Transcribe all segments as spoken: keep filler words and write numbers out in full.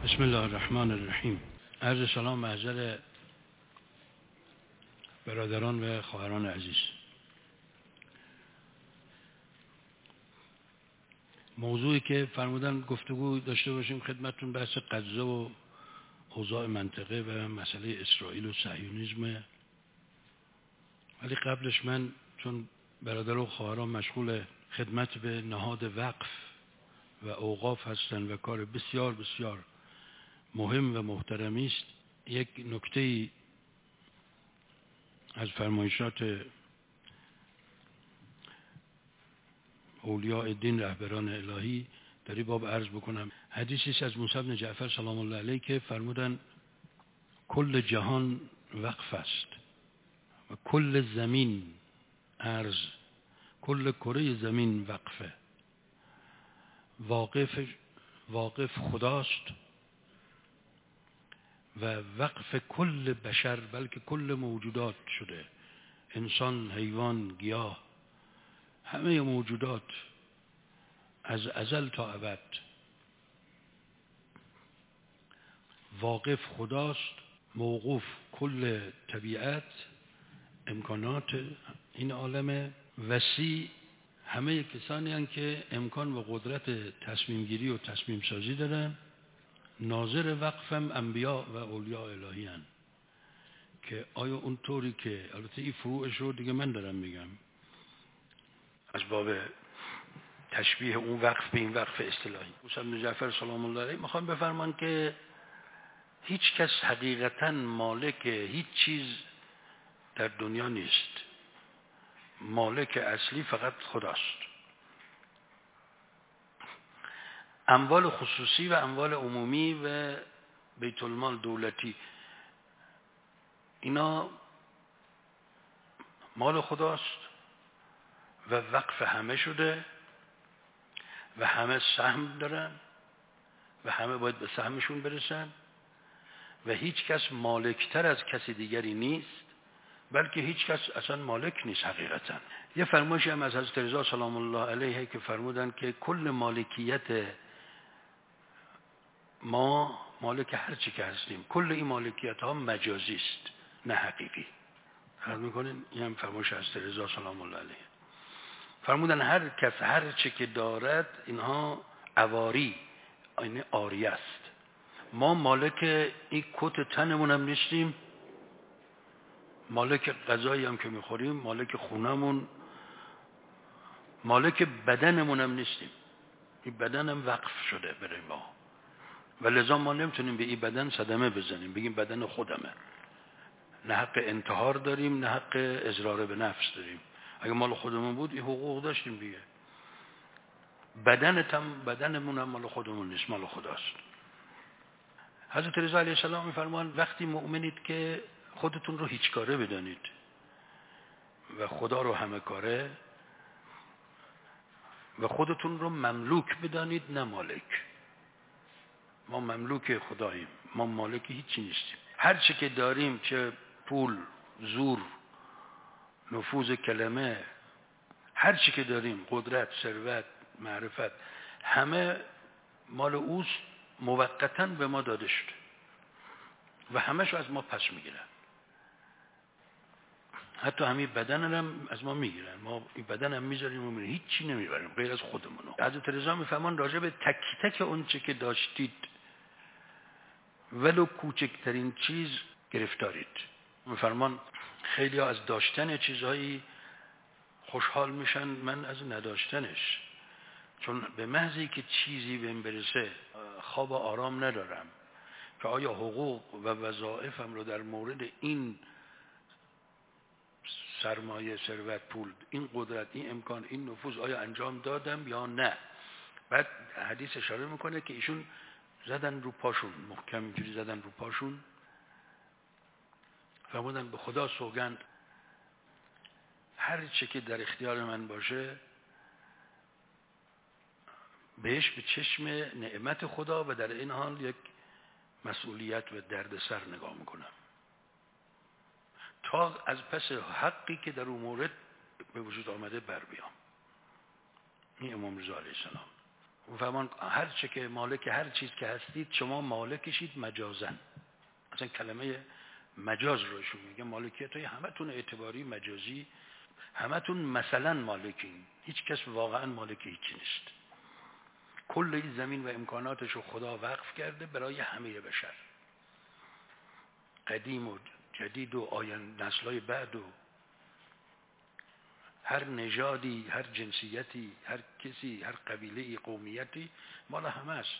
بسم الله الرحمن الرحیم. عرض سلام محضر برادران و خواهران عزیز. موضوعی که فرمودن گفتگو داشته باشیم خدمتتون بحث غزه و اوضاع منطقه و مسئله اسرائیل و صهیونیسم. ولی قبلش من چون برادر و خواهران مشغول خدمت به نهاد وقف و اوقاف هستند و کار بسیار بسیار مهم و محترمی است، یک نکته از فرمایشات اولیاء دین رهبران الهی در این باب عرض بکنم. حدیثی است از موسی بن جعفر سلام الله علیه که فرمودن کل جهان وقف است و کل زمین ارض، کل کره زمین وقفه. واقف واقف خداست و وقف کل بشر، بلکه کل موجودات شده، انسان، حیوان، گیاه، همه موجودات از ازل تا ابد. واقف خداست، موقوف کل طبیعت، امکانات این عالم وسیع، همه کسانی هستند که امکان و قدرت تصمیم گیری و تصمیم سازی دارن. ناظر وقفم انبیا و اولیاء الهی هستند که آیا اون طوری که البته این فروعش رو دیگه من دارم میگم از باب تشبیه اون وقف به این وقف اصطلاحی. موسی بن جعفر سلام الله علیه میخوان بفرمان که هیچ کس حقیقتا مالک هیچ چیز در دنیا نیست. مالک اصلی فقط خداست. اموال خصوصی و اموال عمومی و بیت المال دولتی اینا مال خداست و وقف همه شده و همه سهم دارن و همه باید به سهمشون برسن و هیچ کس مالکتر از کسی دیگری نیست، بلکه هیچ کس اصلا مالک نیست حقیقتا. یه فرمایشی هم از حضرت رضا سلام الله علیه که فرمودن که کل مالکیت ما مالک هر چی که هستیم، کل این مالکیت ها مجازی است نه حقیقی. فرض میکنین این هم فرمایش حضرت رضا سلام الله علیه. فرمودن هر کس هر چی که دارد اینها عواری، این عاریه است. ما مالک این کت تنمون هم نیستیم، مالک غذایی هم که میخوریم، مالک خونمون، مالک بدنمون هم نیستیم. این بدن هم وقف شده برای ما و لذا ما نمیتونیم به این بدن صدمه بزنیم بگیم بدن خودمه. نه حق انتحار داریم نه حق اضرار به نفس داریم. اگه مال خودمون بود این حقوق داشتیم دیگه. بدنت هم بدنمون هم مال خودمون نیست، مال خداست. حضرت رضا علیه السلام میفرمان وقتی مؤمنید که خودتون رو هیچ کاره بدانید و خدا رو همه کاره و خودتون رو مملوک بدانید نه مالک. ما مملوک خداییم، ما مالک هیچی نیستیم. هر چی که داریم، چه پول، زور، نفوذ کلمه، هر چی که داریم، قدرت، ثروت، معرفت، همه مال اوست، موقتاً به ما داده شده و همه‌شو از ما پس میگیرن. حتی همین بدن هم از ما میگیرن. ما این بدن هم میذاریم و میریم، هیچ چی نمیبریم غیر از خودمونو. حضرت رضا میفهمن راجع به تک تک اون چه که داشتید ولو کوچکترین چیز گرفتارید. میفرمان خیلی ها از داشتن چیزهایی خوشحال میشن، من از نداشتنش، چون به محضی که چیزی بهم برسه خواب و آرام ندارم که آیا حقوق و وظایفم رو در مورد این سرمایه، ثروت، پول، این قدرت، این امکان، این نفوذ آیا انجام دادم یا نه. بعد حدیث اشاره میکنه که ایشون زدن رو پاشون، محکم اینجوری زدن رو پاشون، فرمودن به خدا سوگند هر چه که در اختیار من باشه بهش به چشم نعمت خدا و در این حال یک مسئولیت و دردسر نگاه میکنم تا از پس حقی که در اون مورد به وجود آمده بر بیام. این امام رضا علیه السلام. و هر چه که مالک هر چیز که هستید شما مالکشید مجازن. اصلا کلمه مجاز روشون میگه مالکیت های همتون اعتباری مجازی، همتون مثلا مالکین، هیچ کس واقعا مالک هیچی نیست. کل این زمین و امکاناتش رو خدا وقف کرده برای همه بشر، قدیم و جدید و آین نسل‌های بعد و هر نژادی، هر جنسیتی، هر کسی، هر قبیله قومیتی مال همه است.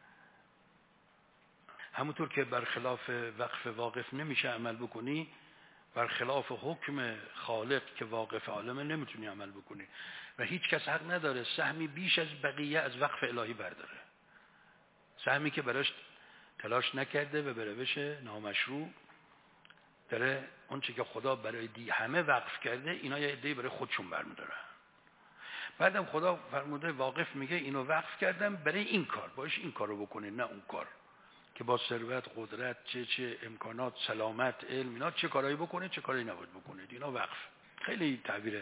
همونطور که برخلاف وقف واقف نمیشه عمل بکنی، برخلاف حکم خالق که واقف عالمه نمیتونی عمل بکنی و هیچ کس حق نداره سهمی بیش از بقیه از وقف الهی برداره. سهمی که براش تلاش نکرده و به روش نامشروع داره اون چی که خدا برای دی همه وقف کرده اینا یه عده‌ای برای خودشون برمی‌دارن. بعدم خدا فرموده واقف میگه اینو وقف کردم برای این کار، باش این کارو بکنه، نه اون کار که با ثروت، قدرت، چه چه امکانات، سلامت، علم، اینا چه کارایی بکنه چه کاری نباید بکنه. اینا وقف. خیلی تعبیر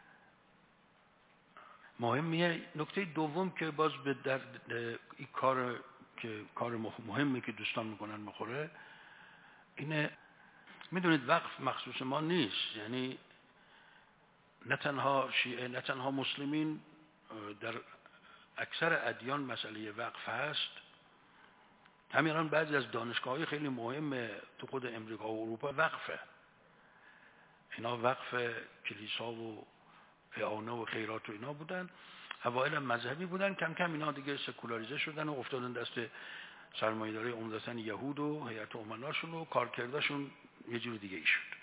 مهمیه. نکته دوم که باز به در این کار که کار مهمی که دوستان میکنن میخوره اینه، میدونید وقف مخصوص ما نیست. یعنی نه تنها شیعه نه تنها مسلمین، در اکثر ادیان مسئله وقف هست. همین بعضی از دانشگاه‌های خیلی مهم تو خود امریکا و اروپا وقفه. اینا وقف کلیسا و اعانه و خیرات و اینا بودن. اوایل مذهبی بودن، کم کم اینا دیگه سکولاریزه شدن و افتادن دست سرمایه‌داری عمدتاً یهود و هیئت امناشون و کارکردشون یه جور دیگه ای شد.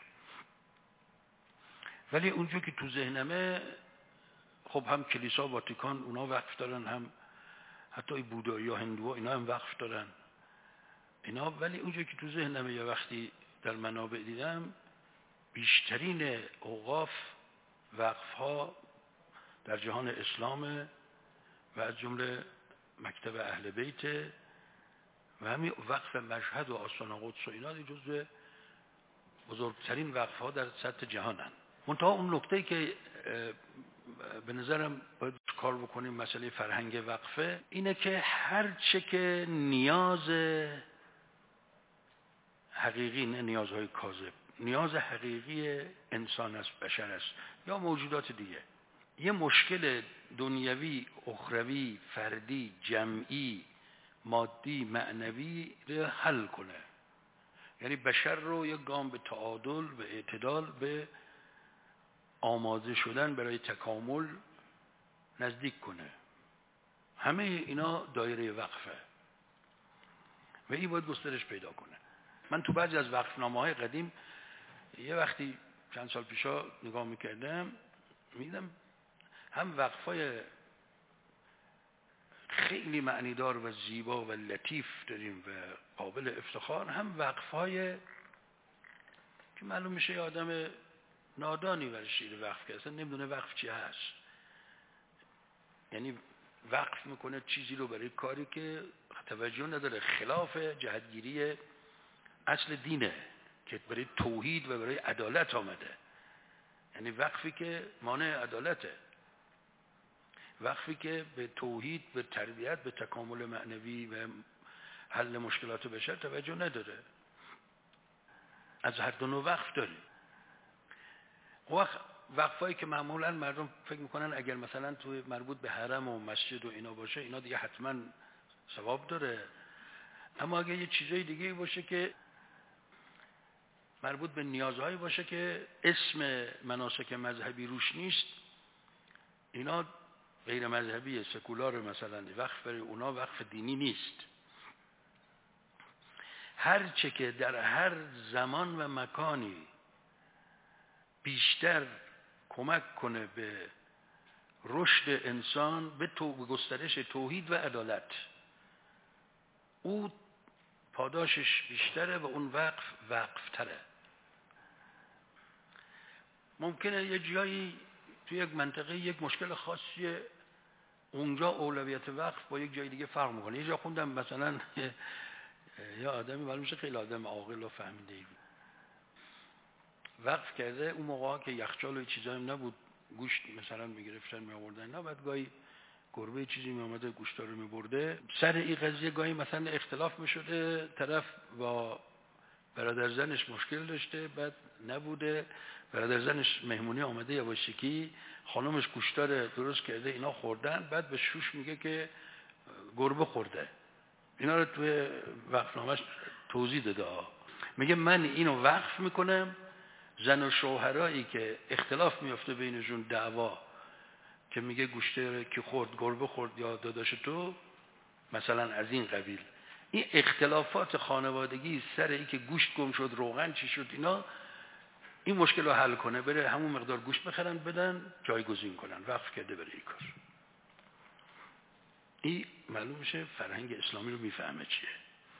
ولی اونجور که تو ذهنمه، خب هم کلیسا و واتیکان اونا وقف دارن، هم حتی بودایی یا هندوها اینا هم وقف دارن اینا. ولی اونجور که تو ذهنمه یه وقتی در منابع دیدم، بیشترین اوقاف وقف ها در جهان اسلام و از جمله مکتب اهل بیت و همین وقف مشهد و آستان قدس و اینا جزو بزرگترین وقف ها در سطح جهانن. منتها اون نکته‌ای که به نظرم باید کار بکنیم مسئله فرهنگ وقفه اینه که هر چه که نیاز حقیقی، نه نیازهای کاذب، نیاز حقیقی انسان است، بشر است یا موجودات دیگه، یه مشکل دنیوی، اخروی، فردی، جمعی، مادی، معنوی رو حل کنه. یعنی بشر رو یک گام به تعادل و اعتدال، به آماده شدن برای تکامل نزدیک کنه. همه اینا دایره وقفه و این باید گسترش پیدا کنه. من تو بعضی از وقفنامه‌های قدیم یه وقتی چند سال پیشا نگاه میکردم، میدم هم وقفای خیلی معنیدار و زیبا و لطیف داریم و قابل افتخار، هم وقفای که معلوم میشه یه آدم نادانی برای شیر وقف که اصلا نمیدونه وقف چی هست. یعنی وقف میکنه چیزی رو برای کاری که توجه نداره، خلاف جهتگیری اصل دینه که برای توحید و برای عدالت آمده. یعنی وقفی که مانع عدالته، وقفی که به توحید، به تربیت، به تکامل معنوی و حل مشکلات بشر توجه نداره. از هر دو نوع وقف داریم. وقت وقفایی که معمولا مردم فکر میکنن اگر مثلا توی مربوط به حرم و مسجد و اینا باشه اینا دیگه حتما ثواب داره، اما اگر یه چیزای دیگه باشه که مربوط به نیازهایی باشه که اسم مناسک مذهبی روش نیست، اینا غیر مذهبیه، سکولار، مثلا وقف برای اونا وقف دینی نیست. هر چه که در هر زمان و مکانی بیشتر کمک کنه به رشد انسان، به تو گسترش توحید و عدالت، او پاداشش بیشتره و اون وقف وقف تره. ممکنه یه جایی توی یک منطقه یک مشکل خاصیه، اونجا اولویت وقف با یک جای دیگه فرق میکنه. یه جا خوندم مثلا یا آدمی معلوم میشه خیلی آدم عاقل و فهمیده ای وقف کرده، اون موقع که یخچال و چیزایی نبود، گوشت مثلا میگرفتن میآوردن، نه بعد گاهی گربه چیزی می اومده گوشتا رو میبرده. سر این قضیه گاهی مثلا اختلاف میشده، طرف با برادر زنش مشکل داشته، بعد نبوده، برادر زنش مهمونی آمده یواشکی، خانمش گوشتا رو درست کرده اینا خوردن، بعد به شوش میگه که گربه خورده. اینا رو توی وقفنامه‌اش توضیح داده. میگه من اینو وقف میکنم، زن و شوهرایی که اختلاف میفته بینشون، دعوا که میگه گوشته که خورد گربه خورد یا داداش تو، مثلا از این قبیل، این اختلافات خانوادگی سر این که گوشت گم شد، روغن چی شد، اینا این مشکل رو حل کنه، بره همون مقدار گوشت بخرن بدن جایگزین کنن، وقف کرده برای این کار. این معلوم میشه فرهنگ اسلامی رو میفهمه چیه.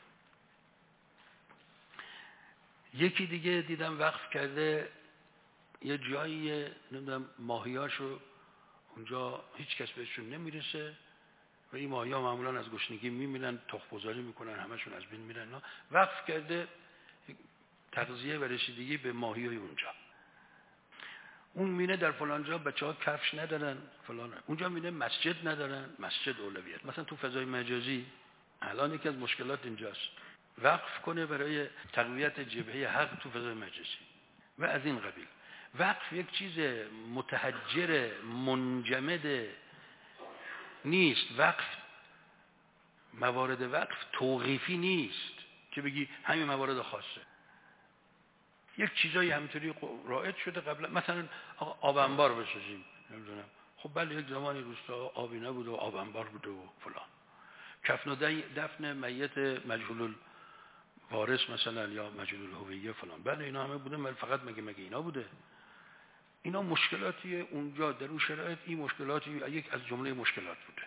یکی دیگه دیدم وقف کرده یه جایی، نمیدونم ماهیاشو اونجا هیچ کس بهشون نمیرسه و این ماهی‌ها معمولا از گشنگی میمیرن، تخم‌گذاری میکنن، همشون از بین میرن. وقف کرده تغذیه و رسیدگی به ماهیای اونجا. اون مینه در فلان جا بچه‌ها کفش ندارن فلان، اونجا مینه مسجد ندارن، مسجد اولویت. مثلا تو فضای مجازی الان یکی از مشکلات اینجاست، وقف کنه برای تقویت جبهه حق تو فضای مجازی و از این قبیل. وقف یک چیز متحجر منجمد نیست. وقف، موارد وقف توقیفی نیست که بگی همین موارد خاصه. یک چیزایی همینطوری رایج شده قبلا، مثلا آب انبار بسازیم، نمیدونم، خب بله یک زمانی روستا آبی نبود و آب انبار بود و فلان. کفن و دفن میت مجهول وارث مثلا یا مجهول الهویه فلان، بله اینا همه بوده، ولی فقط مگه مگه اینا بوده؟ اینا مشکلاتی اونجا در اون شرایط، این مشکلاتی یک از جمله مشکلات بوده.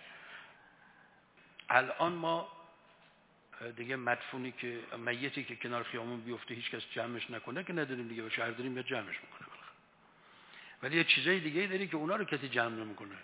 الان ما دیگه مدفونی که میتی که کنار خیامون بیفته هیچ کس جمعش نکنه که نداریم دیگه، به شهر داریم یا جمعش میکنه. ولی یه چیزای دیگه داری که اونا رو کسی جمع نمیکنه.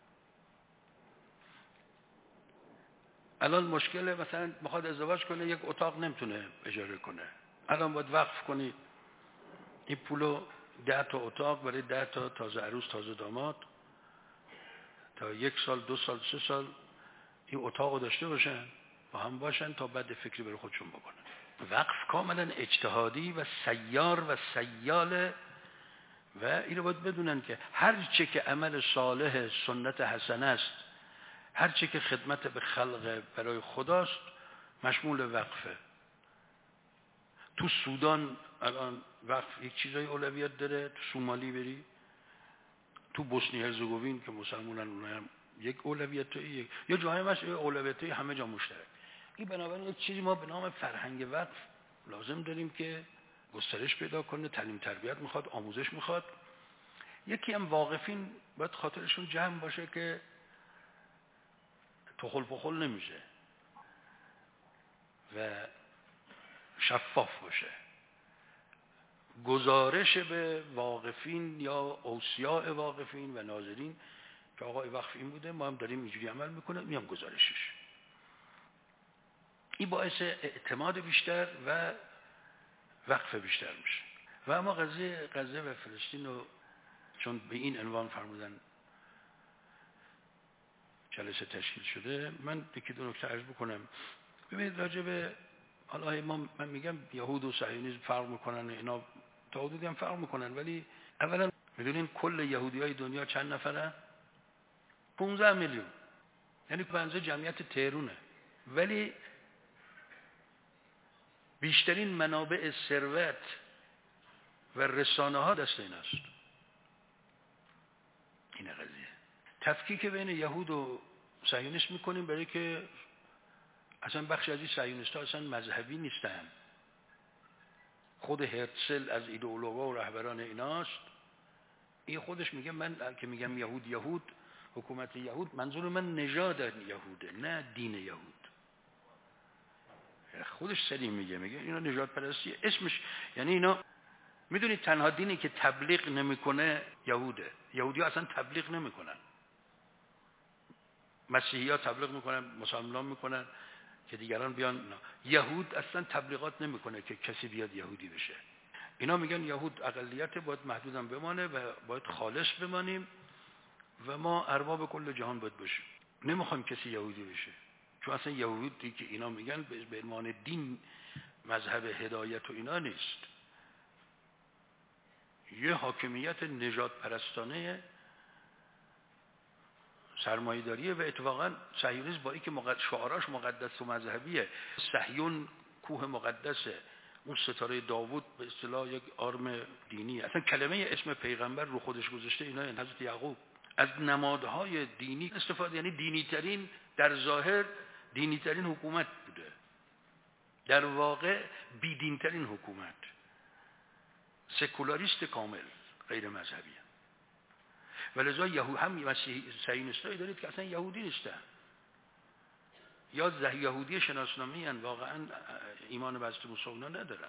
الان مشکل مثلا میخواد ازدواج کنه، یک اتاق نمیتونه اجاره کنه، الان باید وقف کنی این پولو، ده تا اتاق برای ده تا تازه عروس تازه داماد، تا یک سال دو سال سه سال این اتاقو داشته باشن، با هم باشن تا بعد فکری برای خودشون بکنن. وقف کاملا اجتهادی و سیار و سیاله و اینو باید بدونن که هر چه که عمل صالح سنت حسنه است، هر چه که خدمت به خلق برای خداست، مشمول وقفه. تو سودان الان وقف یک چیزای اولویت داره، تو سومالی بری، تو بوسنی هرزگوین که مسلمانن اونها هم یک اولویت، یک یا جای ماست اولویت همه جا مشترک. این بنابراین یک چیزی ما به نام فرهنگ وقف لازم داریم که گسترش پیدا کنه، تعلیم تربیت میخواد، آموزش میخواد. یکی هم واقفین باید خاطرشون جمع باشه که تخل پخل نمیشه و شفاف باشه. گزارش به واقفین یا اوصیاء واقفین و ناظرین که آقای وقف این بوده، ما هم داریم اینجوری عمل میکنیم، میام گزارشش. این باعث اعتماد بیشتر و وقف بیشتر میشه. و اما قضیه غزه و فلسطین رو چون به این عنوان فرمودن جلسه تشکیل شده، من یکی دو نکته عرض بکنم. ببینید راجع به حالا ما من میگم یهود و صهیونیسم فرق میکنن، اینا تا حدودی هم فرق میکنن، ولی اولا میدونین کل یهودیای دنیا چند نفره؟ پانزده میلیون، یعنی پنځه جمعیت تهرونه، ولی بیشترین منابع ثروت و رسانه ها دست این است. این قضیه تفکیک بین یهود و صهیونیسم میکنیم برای که اصلا بخش از این صهیونیست‌ها اصلا مذهبی نیستن. خود هرتزل از ایدئولوگا و رهبران ایناست. این خودش میگه من که میگم یهود یهود حکومت یهود، منظور من نژاد یهوده نه دین یهود. خودش سلیم میگه میگه اینا نژاد پرستی اسمش، یعنی اینا میدونید تنها دینی که تبلیغ نمیکنه یهوده. یهودی‌ها اصلا تبلیغ نمیکنن، مسیحی‌ها تبلیغ میکنن، مسلمانان میکنن که دیگران بیان. یهود اصلا تبلیغات نمیکنه که کسی بیاد یهودی بشه. اینا میگن یهود اقلیت، باید محدود هم بمانه و باید خالص بمانیم و ما ارباب کل جهان باید باشیم. نمیخوایم کسی یهودی بشه، چون اصلا یهودی که اینا میگن به عنوان دین مذهب هدایت و اینا نیست، یه حاکمیت نژاد پرستانه سرمایه‌داریه. و اتفاقا صهیونیسم با اینکه مقدس شعاراش مقدس و مذهبیه، صهیون کوه مقدسه، اون ستاره داوود به اصطلاح یک آرم دینی، اصلا کلمه اسم پیغمبر رو خودش گذاشته اینا. حضرت یعقوب از نمادهای دینی استفاده، یعنی دینی ترین، در ظاهر دینی ترین حکومت بوده، در واقع بیدین ترین حکومت، سکولاریست کامل، غیر مذهبی. ولذا یهود هم مسیحی صهیونیستایی دارید که اصلا یهودی نیستن، یا یهودی شناسنامی ان، واقعا ایمان به حضرت موسی اونا ندارن.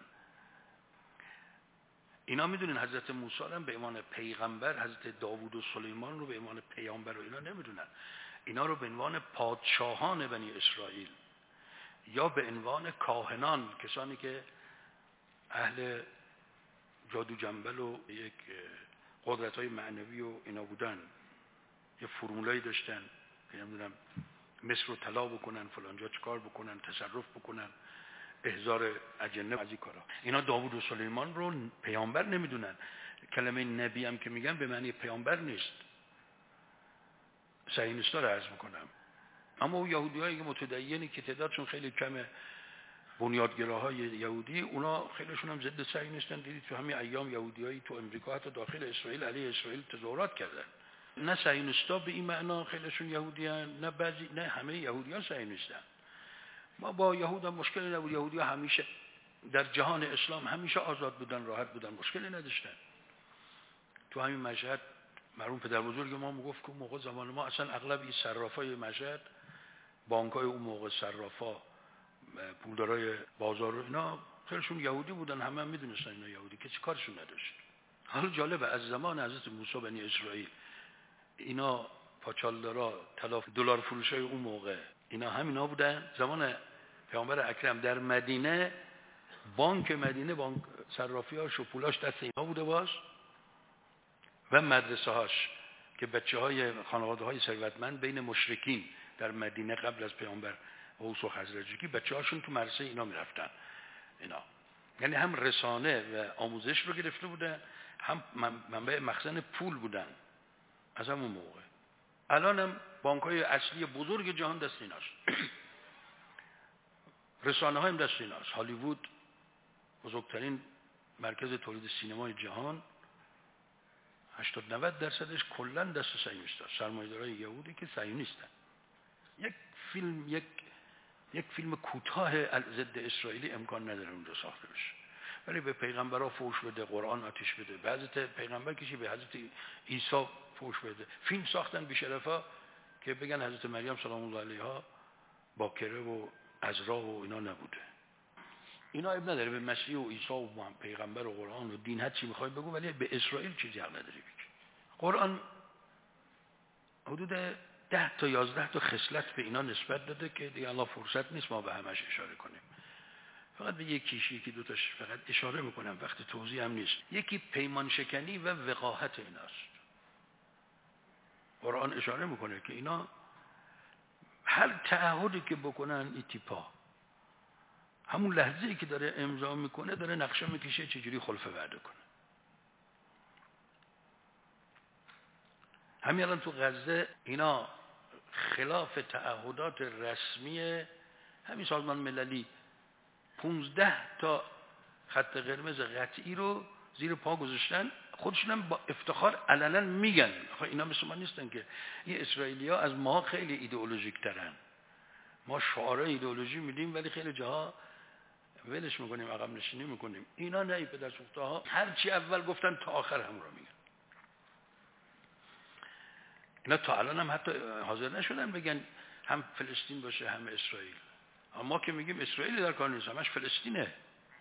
اینا میدونین حضرت موسی هم به عنوان پیغمبر، حضرت داوود و سلیمان رو به عنوان پیامبر و اینا نمیدونن، اینا رو به عنوان پادشاهان بنی اسرائیل یا به عنوان کاهنان، کسانی که اهل جادو جنبل و یک قدرت‌های معنوی و اینا بودن، یه فرمولایی داشتن که نمیدونم مصر رو طلا بکنن، فلانجا چیکار بکنن، تصرف بکنن، احضار اجنه از این کارا. اینا داوود و سلیمان رو پیامبر نمیدونن. کلمه نبی هم که میگن به معنی پیامبر نیست. صهیونیستا رو عرض میکنم. اما اون یهودیایی که متدینی که تعدادشون خیلی کمه، بنیادگراهای یهودی، اونا خیلیشون هم ضد صهیونیستن. دیدید تو همین ایام یهودیایی تو امریکا حتی داخل اسرائیل علیه اسرائیل تظاهرات کردن. نه صهیونیستا به این معنا خیلیشون یهودیان، نه بعضی، نه همه یهودیان صهیونیستن. ما با یهود هم مشکلی نبود. یهودی‌ها همیشه در جهان اسلام همیشه آزاد بودن، راحت بودن، مشکلی نداشتن. تو همین مشهد مرحوم پدر بزرگ ما میگفت که موقع زمان ما اصلا اغلب این صرافای مشهد، بانکای اون موقع، صرافا، پولدارای بازار و اینا خیلیشون یهودی بودن، همه هم میدونستن اینا یهودی، کسی کارشون نداشت. حالا جالبه از زمان حضرت موسی بنی اسرائیل اینا پاچالدارا، تلاف دلار فروشای اون موقع اینا همینا بودن. زمان پیامبر اکرم در مدینه، بانک مدینه، بانک صرافیاش و پولاش دست اینا بوده باز، و مدرسه هاش که بچه های خانواده های ثروتمند بین مشرکین در مدینه قبل از پیامبر اوس و خزرجی، بچه هاشون تو مدرسه اینا میرفتن. اینا یعنی هم رسانه و آموزش رو گرفته بودن، هم منبع مخزن پول بودن از همون موقع. الان هم بانک های اصلی بزرگ جهان دست ایناست. رسانه های هم دست ایناست. هالیوود بزرگترین مرکز تولید سینمای جهان، هشتاد نود درصدش کلا دست صهیونیستاست، سرمایه‌دارای یهودی که صهیونیستن. یک فیلم یک یک فیلم کوتاه ضد اسرائیلی امکان نداره اونجا ساخته بشه، ولی به پیغمبرها فوش بده، قرآن آتش بده، به حضرت پیغمبر کشی، به حضرت عیسی فوش بده. فیلم ساختن بی‌شرفا که بگن حضرت مریم سلام الله علیها باکره و عذرا و اینا نبوده. اینا اب نداره، به مسیح و عیسی و پیغمبر و قرآن و دین هر چی میخوای بگو، ولی به اسرائیل چیزی حق نداری بگی. قرآن حدود ده تا یازده تا خصلت به اینا نسبت داده که دیگه الله فرصت نیست ما به همش اشاره کنیم. فقط به یکیش، یکی دو تاش فقط اشاره میکنم، وقت توضیح هم نیست. یکی پیمان شکنی و وقاحت ایناست. قرآن اشاره میکنه که اینا هر تعهدی که بکنن این تیپا، همون لحظه‌ای که داره امضا میکنه داره نقشه میکشه چجوری خلف وعده کنه. همین الان تو غزه اینا خلاف تعهدات رسمی همین سازمان مللی پونزده تا خط قرمز قطعی رو زیر پا گذاشتن، خودشون هم با افتخار علنا میگن. آخه اینا مثل ما نیستن که، این اسرائیلی‌ها از ما خیلی ایدئولوژیک ترن. ما شعارهای ایدئولوژی میدیم ولی خیلی جاها ولش میکنیم، عقب نشینی میکنیم. اینا نه، پدر سوخته‌ها هر چی اول گفتن تا آخر هم رو میگن. اینا تا الان هم حتی حاضر نشدن بگن هم فلسطین باشه هم اسرائیل. اما که میگیم اسرائیلی در کار نیست، همش فلسطینه.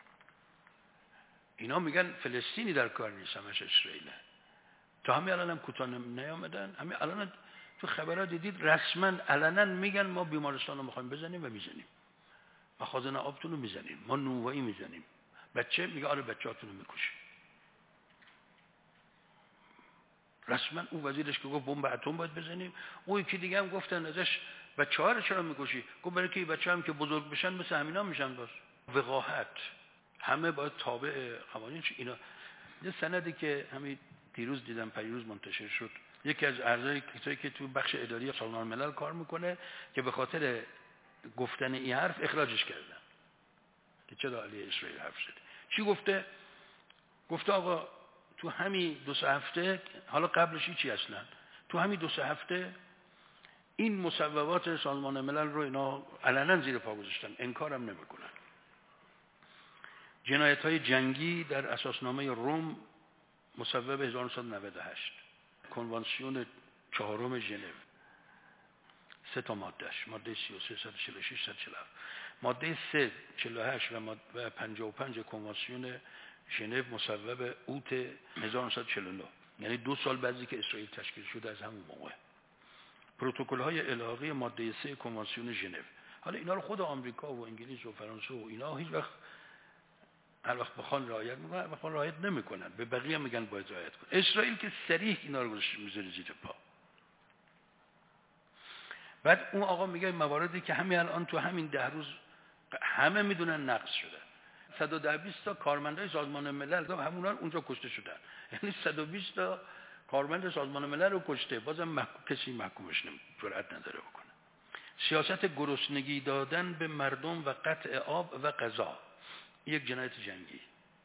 اینا میگن فلسطینی در کار نیست، همش اسرائیله. تا همین الان هم کوتاه نیامدن. همین الان تو خبرات دیدید رسما علنا میگن ما بیمارستان رو میخوایم بزنیم و میزنیم، مخازن آبتون رو میزنیم، ما نونوایی میزنیم. بچه میگه آره بچه‌هاتون رو میکشیم. رسما اون وزیرش که گفت بمب اتم باید بزنیم، اون یکی دیگه هم گفتن ازش بچه‌ها رو چرا می‌کشی؟ گفت برای که بچه‌ها هم که بزرگ بشن مثل همینا میشن. باز وقاحت، همه باید تابع قوانین. اینا یه سندی که همین دیروز دیدم پیروز منتشر شد، یکی از اعضای کسایی که تو بخش اداری سازمان ملل کار میکنه که به خاطر گفتن این حرف اخراجش کردن که چرا علیه اسرائیل حرف زد. چی گفته؟ گفته آقا تو همین دو سه هفته، حالا قبلش چی اصلا، تو همین دو سه هفته این مصوبات سازمان ملل رو اینا علنا زیر پا گذاشتن، انکارم نمیکنن. جنایت‌های جنگی در اساسنامه روم مصوب هزار و نهصد و نود و هشت، کنوانسیون چهارم ژنو، سه تا مادهش، ماده سی و سه، صد و چهل و شش، صد و چهل و هفت، ماده سه، چهل و هشت و ماده پنجاه و پنج کنوانسیون ژنو مصوب اوت هزار و نهصد و چهل و نه، یعنی دو سال بعدی که اسرائیل تشکیل شده از همون موقع. پروتکل‌های الحاقی ماده سه کنوانسیون ژنو. حالا اینا رو خود آمریکا و انگلیس و فرانسه و اینا هیچ وقت هر وقت بخوان رعایت میکنن، بخوان رعایت نمیکنن، به بقیه میگن باید رعایت کن. اسرائیل که صریح اینا رو میذاره زیر پا. بعد اون آقا میگه مواردی که همین الان تو همین ده روز همه میدونن نقض شده. صد و ده بیست تا کارمندای سازمان ملل همونا اونجا کشته شدن. یعنی صد و بیست تا کارمند سازمان ملل رو کشته، بازم محکوم، کسی محکومش نمی جرئت نداره بکنه. سیاست گرسنگی دادن به مردم و قطع آب و غذا، یک جنایت جنگی.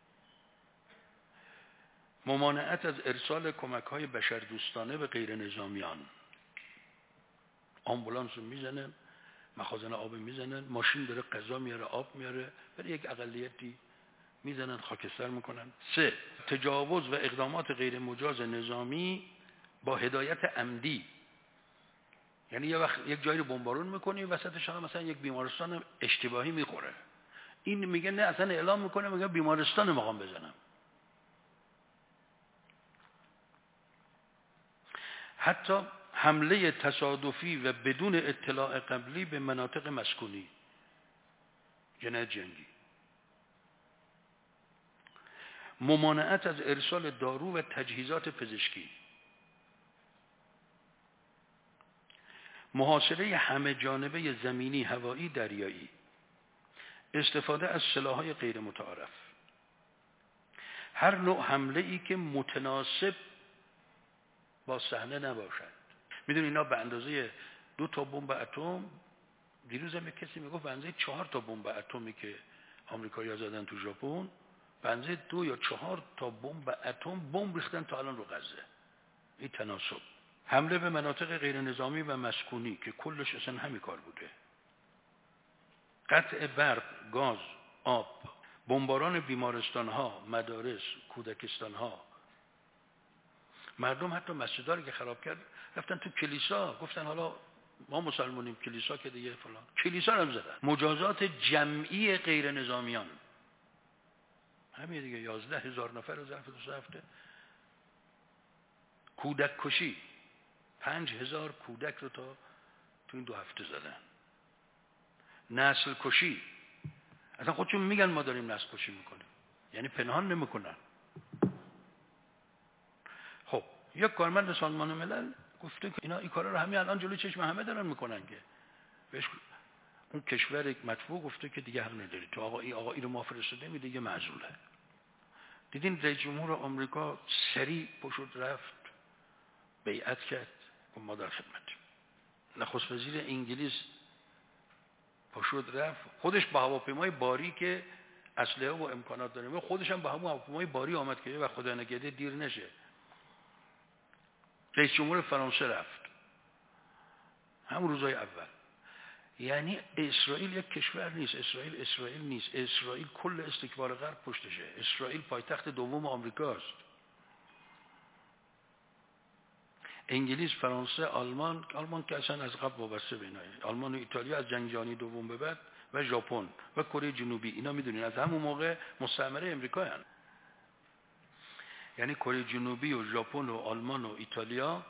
ممانعت از ارسال کمک‌های بشردوستانه به غیر نظامیان، آمبولانس رو میزنن، مخازن آب میزنن، ماشین داره غذا میاره، آب میاره، برای یک اقلیتی میزنن، خاکستر میکنن. سه، تجاوز و اقدامات غیر مجاز نظامی با هدایت عمدی، یعنی یه وقت یک جایی رو بمبارون میکنی، وسطش هم مثلا یک بیمارستان اشتباهی میخوره، این میگه نه اصلا اعلام میکنه میگه بیمارستان مقام بزنم. حتی حمله تصادفی و بدون اطلاع قبلی به مناطق مسکونی، جنایت جنگی. ممانعت از ارسال دارو و تجهیزات پزشکی، محاصره همه جانبه زمینی، هوایی، دریایی، استفاده از سلاح‌های غیر متعارف، هر نوع حمله ای که متناسب با صحنه نباشد. میدونی اینا به اندازه دو تا بمب اتم، دیروز هم کسی میگفت به اندازه چهار تا بمب اتمی که آمریکایی‌ها زدن تو ژاپن، به اندازه دو یا چهار تا بمب اتم بمب ریختن تا الان رو غزه. این تناسب. حمله به مناطق غیر نظامی و مسکونی که کلش اصلا همین کار بوده. قطع برق، گاز، آب، بمباران بیمارستان‌ها، مدارس، کودکستان‌ها. مردم حتی مسجدها رو که خراب کرد رفتن تو کلیسا، گفتن حالا ما مسلمانیم، کلیسا که دیگه فلان، کلیسا رو هم زدن. مجازات جمعی غیر نظامیان، همین دیگه، یازده هزار نفر رو ظرف دو سه هفته. کودک کشی، پنج هزار کودک رو تا تو این دو هفته زدن. نسل کشی، اصلا خودشون میگن ما داریم نسل کشی میکنیم، یعنی پنهان نمیکنن. خب یک کارمند سازمان ملل گفته که اینا این کارا رو همین الان جلوی چشم همه دارن میکنن، که بهش اون کشور مدفوع گفته که دیگه حق نداری تو، آقا این آقا اینو ما فرستادیم دیگه معزوله. دیدین رئیس جمهور آمریکا سریع پشت رفت بیعت کرد و ما در خدمتیم. نخست وزیر انگلیس پشت رفت، خودش با هواپیمای باری که اسلحه و امکانات داره، خودش هم با همون هواپیمای باری آمد که و خدا نکرده دیر نشه. رئیس جمهور فرانسه رفت همون روزای اول. یعنی اسرائیل یک کشور نیست، اسرائیل اسرائیل نیست، اسرائیل کل استکبار غرب پشتشه، اسرائیل پایتخت دوم آمریکاست. انگلیس، فرانسه، آلمان، آلمان که اصلا از قبل وابسته به اینه، آلمان و ایتالیا از جنگ جهانی دوم به بعد، و ژاپن و کره جنوبی، اینا میدونین از همون موقع مستعمره امریکایان. یعنی کره جنوبی و ژاپن و آلمان و ایتالیا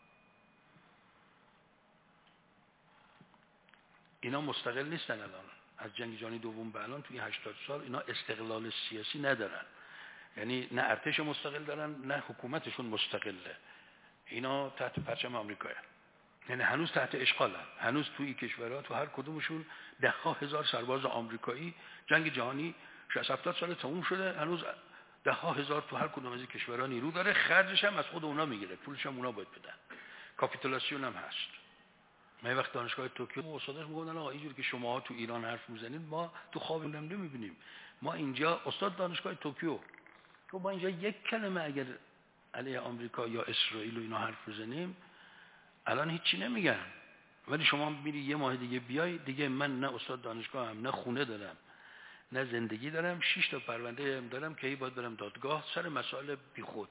اینا مستقل نیستن الان، از جنگ جهانی دوم به الان توی هشتاد سال اینا استقلال سیاسی ندارن، یعنی نه ارتش مستقل دارن نه حکومتشون مستقله. اینا تحت پرچم آمریکایه، یعنی هنوز تحت اشغالن، هنوز توی این کشورها تو هر کدومشون ده ها هزار سرباز آمریکایی، جنگ جهانی شصت هفتاد سال تموم شده، هنوز ده ها هزار تو هر کدوم از این کشورها نیرو داره، خرجش هم از خود اونا میگیره، پولش هم اونا باید بدن، کاپیتولاسیون هم هست. من وقت دانشگاه توکیو استاداش میگفتن آقا اینجوری که شماها تو ایران حرف میزنید ما تو خواب هم نمیبینیم، ما اینجا استاد دانشگاه توکیو تو ما اینجا یک کلمه اگر علیه آمریکا یا اسرائیل و اینا حرف بزنیم الان هیچی نمیگن، ولی شما میری یه ماه دیگه بیای دیگه من نه استاد دانشگاه هم، نه خونه دارم، نه زندگی دارم، شش تا پرونده هم دارم که باید برم دادگاه سر مسائل بیخود.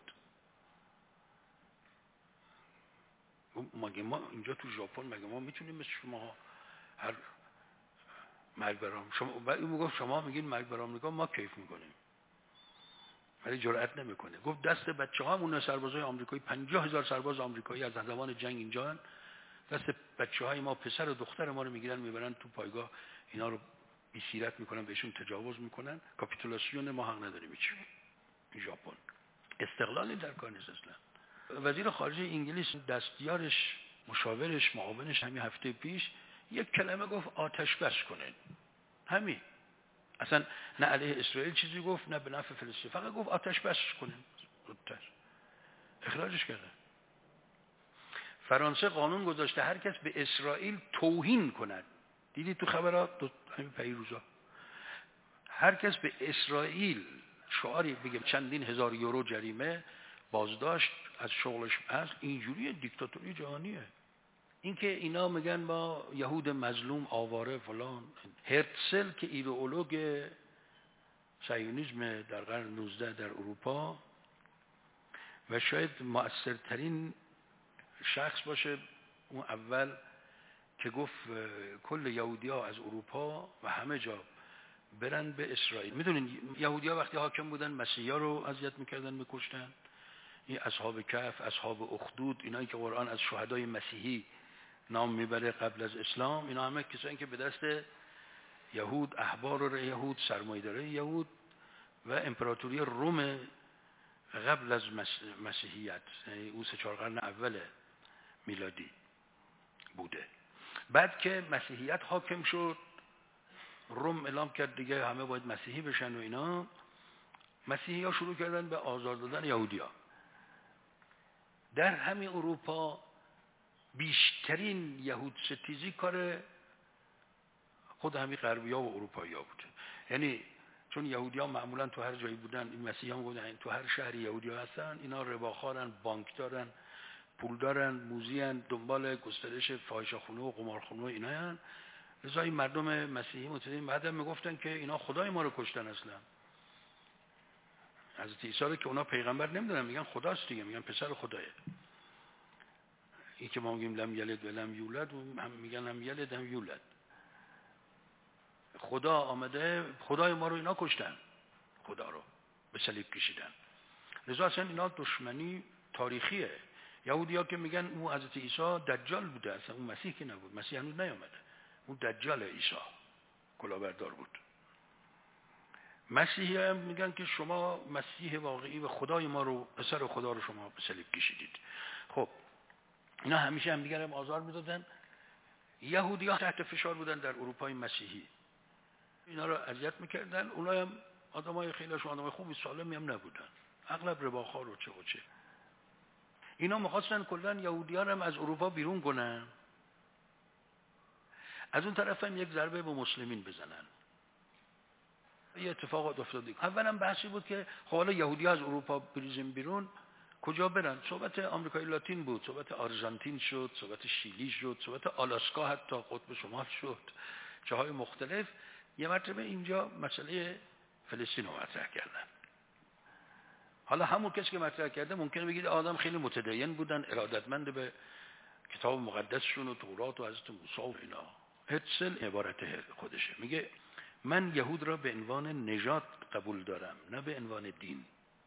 مگه ما اینجا تو ژاپن مگه ما میتونیم مثل شما هر مرگ برام شما بعد میگفت شما میگین مرگ بر آمریکا، ما کیف میکنیم ولی جرئت نمیکنه. گفت دست بچه‌ها هم اون سربازای آمریکایی پنجاه هزار سرباز آمریکایی از زمان جنگ اینجا، دست بچه‌های ما پسر و دختر ما رو میگیرن میبرن تو پایگاه، اینا رو بی‌سیرت میکنن، بهشون تجاوز میکنن. کاپیتولاسیون ما حق نداریم هیچ. ژاپن استقلالی در کار نیست اصلا. وزیر خارجه انگلیس دستیارش، مشاورش، معاونش همین هفته پیش یک کلمه گفت آتش بس کنین، همین. اصلا نه علیه اسرائیل چیزی گفت نه به نفع فلسطین، فقط گفت آتش بس کنین، زودتر اخراجش کرده. فرانسه قانون گذاشته هر کس به اسرائیل توهین کند، دیدی تو خبرات همین پیروزا، هر کس به اسرائیل شعاری بگه چندین هزار یورو جریمه، بازداشت از شغلش هست. اینجوری دیکتاتوری جهانیه. اینکه اینا میگن با یهود مظلوم آواره فلان. هرتزل که ایدئولوگ صهیونیسم در قرن نوزده در اروپا و شاید مؤثرترین شخص باشه، اون اول که گفت کل یهودی‌ها از اروپا و همه جا برن به اسرائیل. میدونین یهودی‌ها وقتی حاکم بودن مسیحی‌ها رو اذیت میکردن، میکشتن. این اصحاب کهف، اصحاب اخدود، اینایی که قرآن از شهدای مسیحی نام میبره قبل از اسلام، اینا همه کسایی که به دست یهود، احبار یهود، سرمایه‌دارای یهود و امپراتوری روم قبل از مسیحیت، یعنی اون سه چهار قرن اول میلادی بوده. بعد که مسیحیت حاکم شد، روم اعلام کرد دیگه همه باید مسیحی بشن و اینا، مسیحی ها شروع کردن به آزار دادن یهودی ها. در همین اروپا بیشترین یهود ستیزی کار خود همین غربی ها و اروپایی ها بوده. یعنی چون یهودی ها معمولا تو هر جایی بودن، این مسیحی ها بودن تو هر شهری یهودی ها هستن، اینا رباخارن، بانک دارن، پول دارن، موزیان، دنبال گسترش فاحشه‌خونه و قمارخونه و اینا هستن. لذا این مردم مسیحی متدین بعدم میگفتن که اینا خدای ما رو کشتن. اصلا حضرت عیسی رو که اونا پیغمبر نمیدونن، میگن خداست دیگه، میگن پسر خدایه. این که ما میگیم لم یلد و لم یولد، هم میگن هم یلد هم یولد. خدا آمده، خدای ما رو اینا کشتن، خدا رو به صلیب کشیدن. لذا اصلا اینا دشمنی تاریخیه. یهودی‌ها که میگن اون حضرت عیسی دجال بوده، اصلا اون مسیح که نبود، مسیح هنوز نیامده، اون دجال عیسی کلاهبردار بود. مسیحی هم میگن که شما مسیح واقعی و خدای ما رو، پسر خدا رو شما به صلیب کشیدید. خب اینا همیشه هم دیگر هم آزار میدادن. یهودی‌ها تحت فشار بودن در اروپای مسیحی، اینا رو اذیت میکردن. اونا هم آدمای خیلیشون آدمای خوبی سالمی هم نبودن، اغلب رباخوار و چه و چه. اینا می‌خواستن کلاً یهودیان هم از اروپا بیرون کنن، از اون طرف هم یک ضربه به مسلمین بزنن. یه اتفاقات افتاد. اولا بحثی بود که خب حالا یهودی‌ها از اروپا بریزیم بیرون، کجا برن؟ صحبت آمریکای لاتین بود، صحبت آرژانتین شد، صحبت شیلی شد، صحبت آلاسکا حتی قطب شمال شد، جاهای مختلف. یه مرتبه اینجا مسئله فلسطین رو مطرح کردن. حالا همون کسی که مطرح کرده ممکنه بگید آدم خیلی متدین بودن، ارادتمند به کتاب مقدسشون و تورات و حضرت موسی و اینا. هرتزل عبارت خودشه، میگه من یهود را به عنوان نژاد قبول دارم، نه به عنوان دین.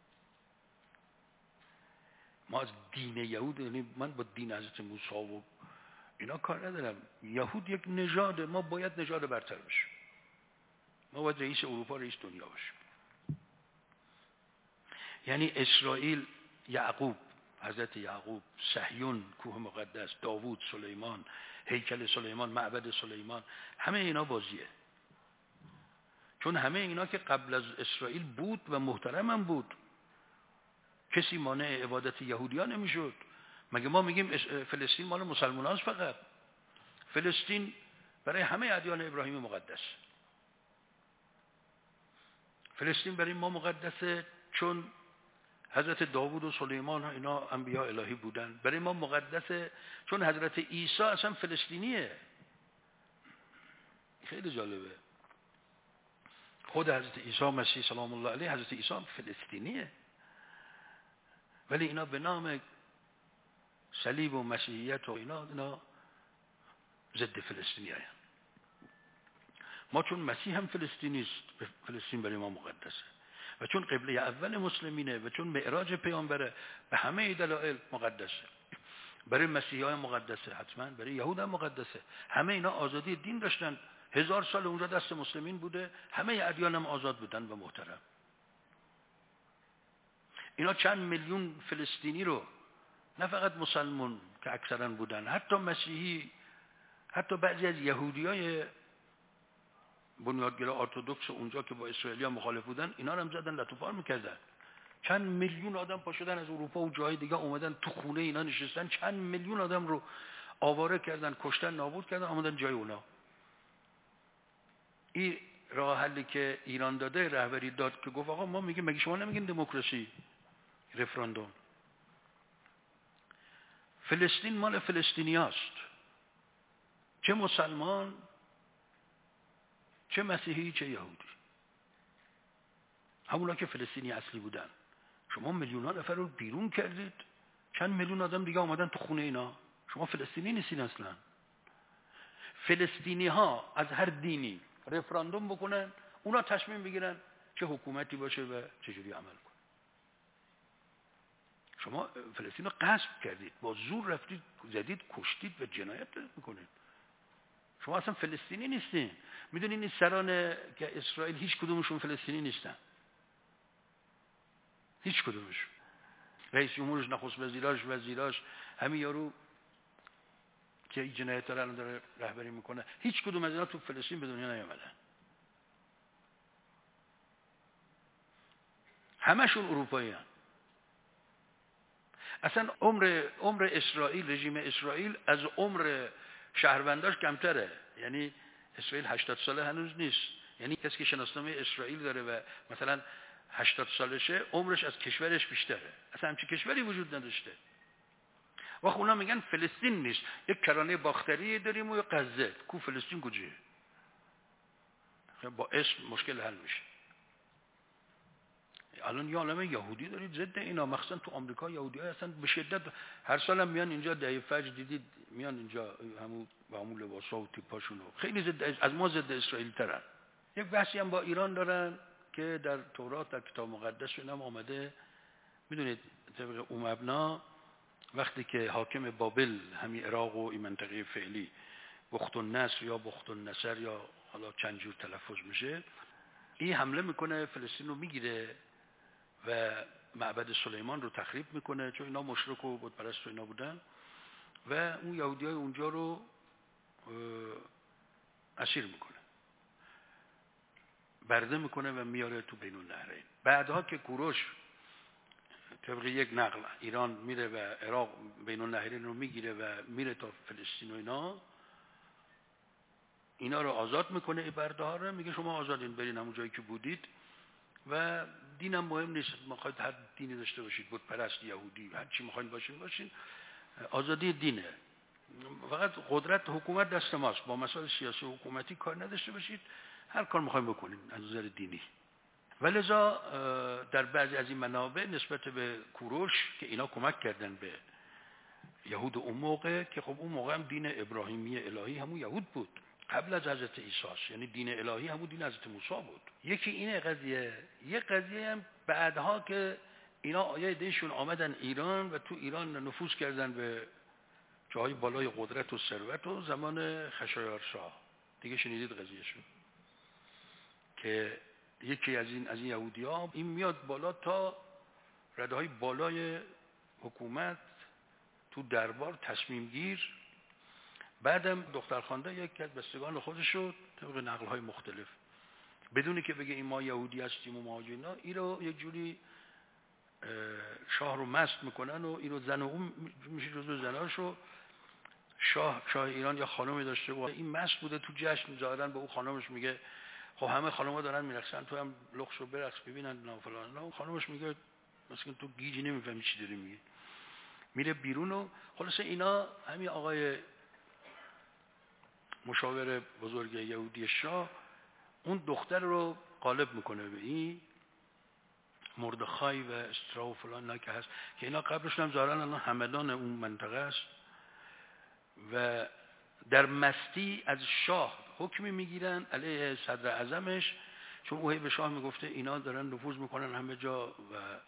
ما از دین یهود، یعنی من با دین حضرت موسی و اینا کار ندارم. یهود یک نژاده، ما باید نژاد برتر بشیم، ما باید رئیس اروپا، رئیس دنیا باشیم. یعنی اسرائیل، یعقوب حضرت یعقوب، صهیون کوه مقدس، داوود، سلیمان، هیکل سلیمان، معبد سلیمان، همه اینا بازیه. چون همه اینا که قبل از اسرائیل بود و محترم هم بود، کسی مانع عبادت یهودیان نمیشد. مگه ما میگیم فلسطین مال مسلمان هاست؟ فقط فلسطین برای همه ادیان ابراهیمی مقدس. فلسطین برای ما مقدسه چون حضرت داوود و سلیمان اینا انبیاء الهی بودن. برای ما مقدسه چون حضرت عیسی اصلا فلسطینیه. خیلی جالبه. خود حضرت عیسی مسیح سلام الله علیه، حضرت عیسی فلسطینیه، ولی اینا به نام صلیب و مسیحیت و اینا اینا ضد فلسطینی هستند. ما چون مسیح هم فلسطینی است، فلسطین برای ما مقدسه، و چون قبله اول مسلمینه و چون معراج پیامبره، به همه دلایل مقدسه. برای مسیحیان مقدسه، حتما برای یهود هم مقدسه. همه اینا آزادی دین داشتن. هزار سال اونجا دست مسلمین بوده، همه ادیان هم آزاد بودن و محترم. اینا چند میلیون فلسطینی رو، نه فقط مسلمان که اکثرا بودن، حتی مسیحی، حتی بعضی از یهودیای بنیادگرا ارتدوکس اونجا که با اسرائیلیا مخالف بودن، اینا رو هم زدن لطوپار میکردن. چند میلیون آدم پا شدن از اروپا و جای دیگه اومدن تو خونه اینا نشستن، چند میلیون آدم رو آواره کردن، کشتن، نابود کردن، اومدن جای اونا. این راه حلی که ایران داده، رهبری داد که گفت آقا ما میگیم، مگه شما نمیگین دموکراسی، رفراندوم؟ فلسطین مال فلسطینیاست، چه مسلمان، چه مسیحی، چه یهودی، همونا که فلسطینی اصلی بودن. شما میلیون ها نفر رو بیرون کردید، چند میلیون آدم دیگه آمدن تو خونه اینا. شما فلسطینی نیستین اصلا. فلسطینی ها از هر دینی رفراندوم بکنن، اونا تصمیم بگیرن چه حکومتی باشه و چجوری عمل کنه. شما فلسطین رو غصب کردید، با زور رفتید زدید، کشتید و جنایت میکنید. شما اصلا فلسطینی نیستین. میدونین این سران که اسرائیل هیچ کدومشون فلسطینی نیستن، هیچ کدومشون. رئیس جمهورش، نخست وزیراش، وزیراش، همین یارو که این جنایت رو الان داره رهبری میکنه، هیچ کدوم از اینا تو فلسطین به دنیا نیامدن. همشون اروپایی هستن. اصلا عمر عمر اسرائیل، رژیم اسرائیل از عمر شهرونداش کمتره. یعنی اسرائیل هشتاد ساله هنوز نیست. یعنی کسی که شناسنامه اسرائیل داره و مثلا هشتاد سالشه، عمرش از کشورش بیشتره. اصلا همچین کشوری وجود نداشته. و اونا میگن فلسطین نیست، یک کرانه باختری داریم و یک غزه. کو فلسطین کجاست؟ با اسم مشکل حل میشه. الان یه عالمه یهودی دارید ضد اینا، مخصوصا تو آمریکا یهودی‌ها هستن به شدت. هر سالم میان اینجا، دهه فجر دیدید میان اینجا، همون با همون لباسا و تیپاشون، خیلی ضد، از ما ضد اسرائیل ترن. یک بحثی هم با ایران دارن که در تورات، در کتاب مقدس هم آمده. میدونید طبق اون مبنا وقتی که حاکم بابل، همین عراق و این منطقه فعلی، بخت النصر یا بخت النصر یا حالا چند جور تلفظ میشه، این حمله میکنه، فلسطین رو میگیره و معبد سلیمان رو تخریب میکنه، چون اینا مشرک و بت پرست و اینا بودن، و اون یهودیای اونجا رو اسیر میکنه، برده میکنه و میاره تو بین النهرین. بعدها که کوروش طبق یک نقل ایران میره و عراق بین النهرین رو میگیره و میره تا فلسطین و اینا، اینا رو آزاد میکنه، این برده ها رو، میگه شما آزادین، برین همون جایی که بودید و دینم مهم نیست، میخواید هر دینی داشته باشید، بت پرست، یهودی، هر چی میخواید باشین باشین، آزادی دینه. فقط قدرت حکومت دست ماست، با مسائل سیاسی و حکومتی کار نداشته باشید، هر کار میخوایم بکنید از نظر دینی. ولذا در بعضی از این منابع نسبت به کوروش که اینا کمک کردن به یهود اون موقع، که خب اون موقع هم دین ابراهیمی الهی همون یهود بود، قبل از حضرت عیسی، یعنی دین الهی همون دین حضرت موسی بود. یکی اینه قضیه. یک قضیه هم بعدها که اینا آیه دیشون آمدن ایران و تو ایران نفوذ کردن به جاهای بالای قدرت و ثروت، و زمان خشایارشاه دیگه شنیدید قضیهشون، که یکی از این از این یهودی‌ها این میاد بالا تا رده‌های بالای حکومت، تو دربار تصمیم گیر. بعدم دخترخوانده یک از بستگان خودش شد طبق نقل‌های مختلف، بدونی که بگه این ما یهودی هستیم و مهاجرینا، این رو یک جوری شاه رو مست میکنن و این رو زن و اون میشه جزو زناشو. شاه شاه ایران یا خانمی داشته و این مست بوده تو جشن، ظاهرا به اون خانمش میگه خب همه خانم‌ها دارن میرقصن تو هم لخش رو برقص ببینن نه فلان نه. خانمش میگه مثلا تو گیجی نمیفهمی چی داری میگی، میره بیرون. و خلاصه اینا همین آقای مشاور بزرگ یهودی شاه اون دختر رو غالب میکنه به این مردخای و استرا و فلان نه که هست که اینا قبلش هم ظاهرا الان همدان اون منطقه است. و در مستی از شاه حکمی میگیرن علیه صدر اعظمش، چون او به شاه میگفته اینا دارن نفوذ میکنن همه جا و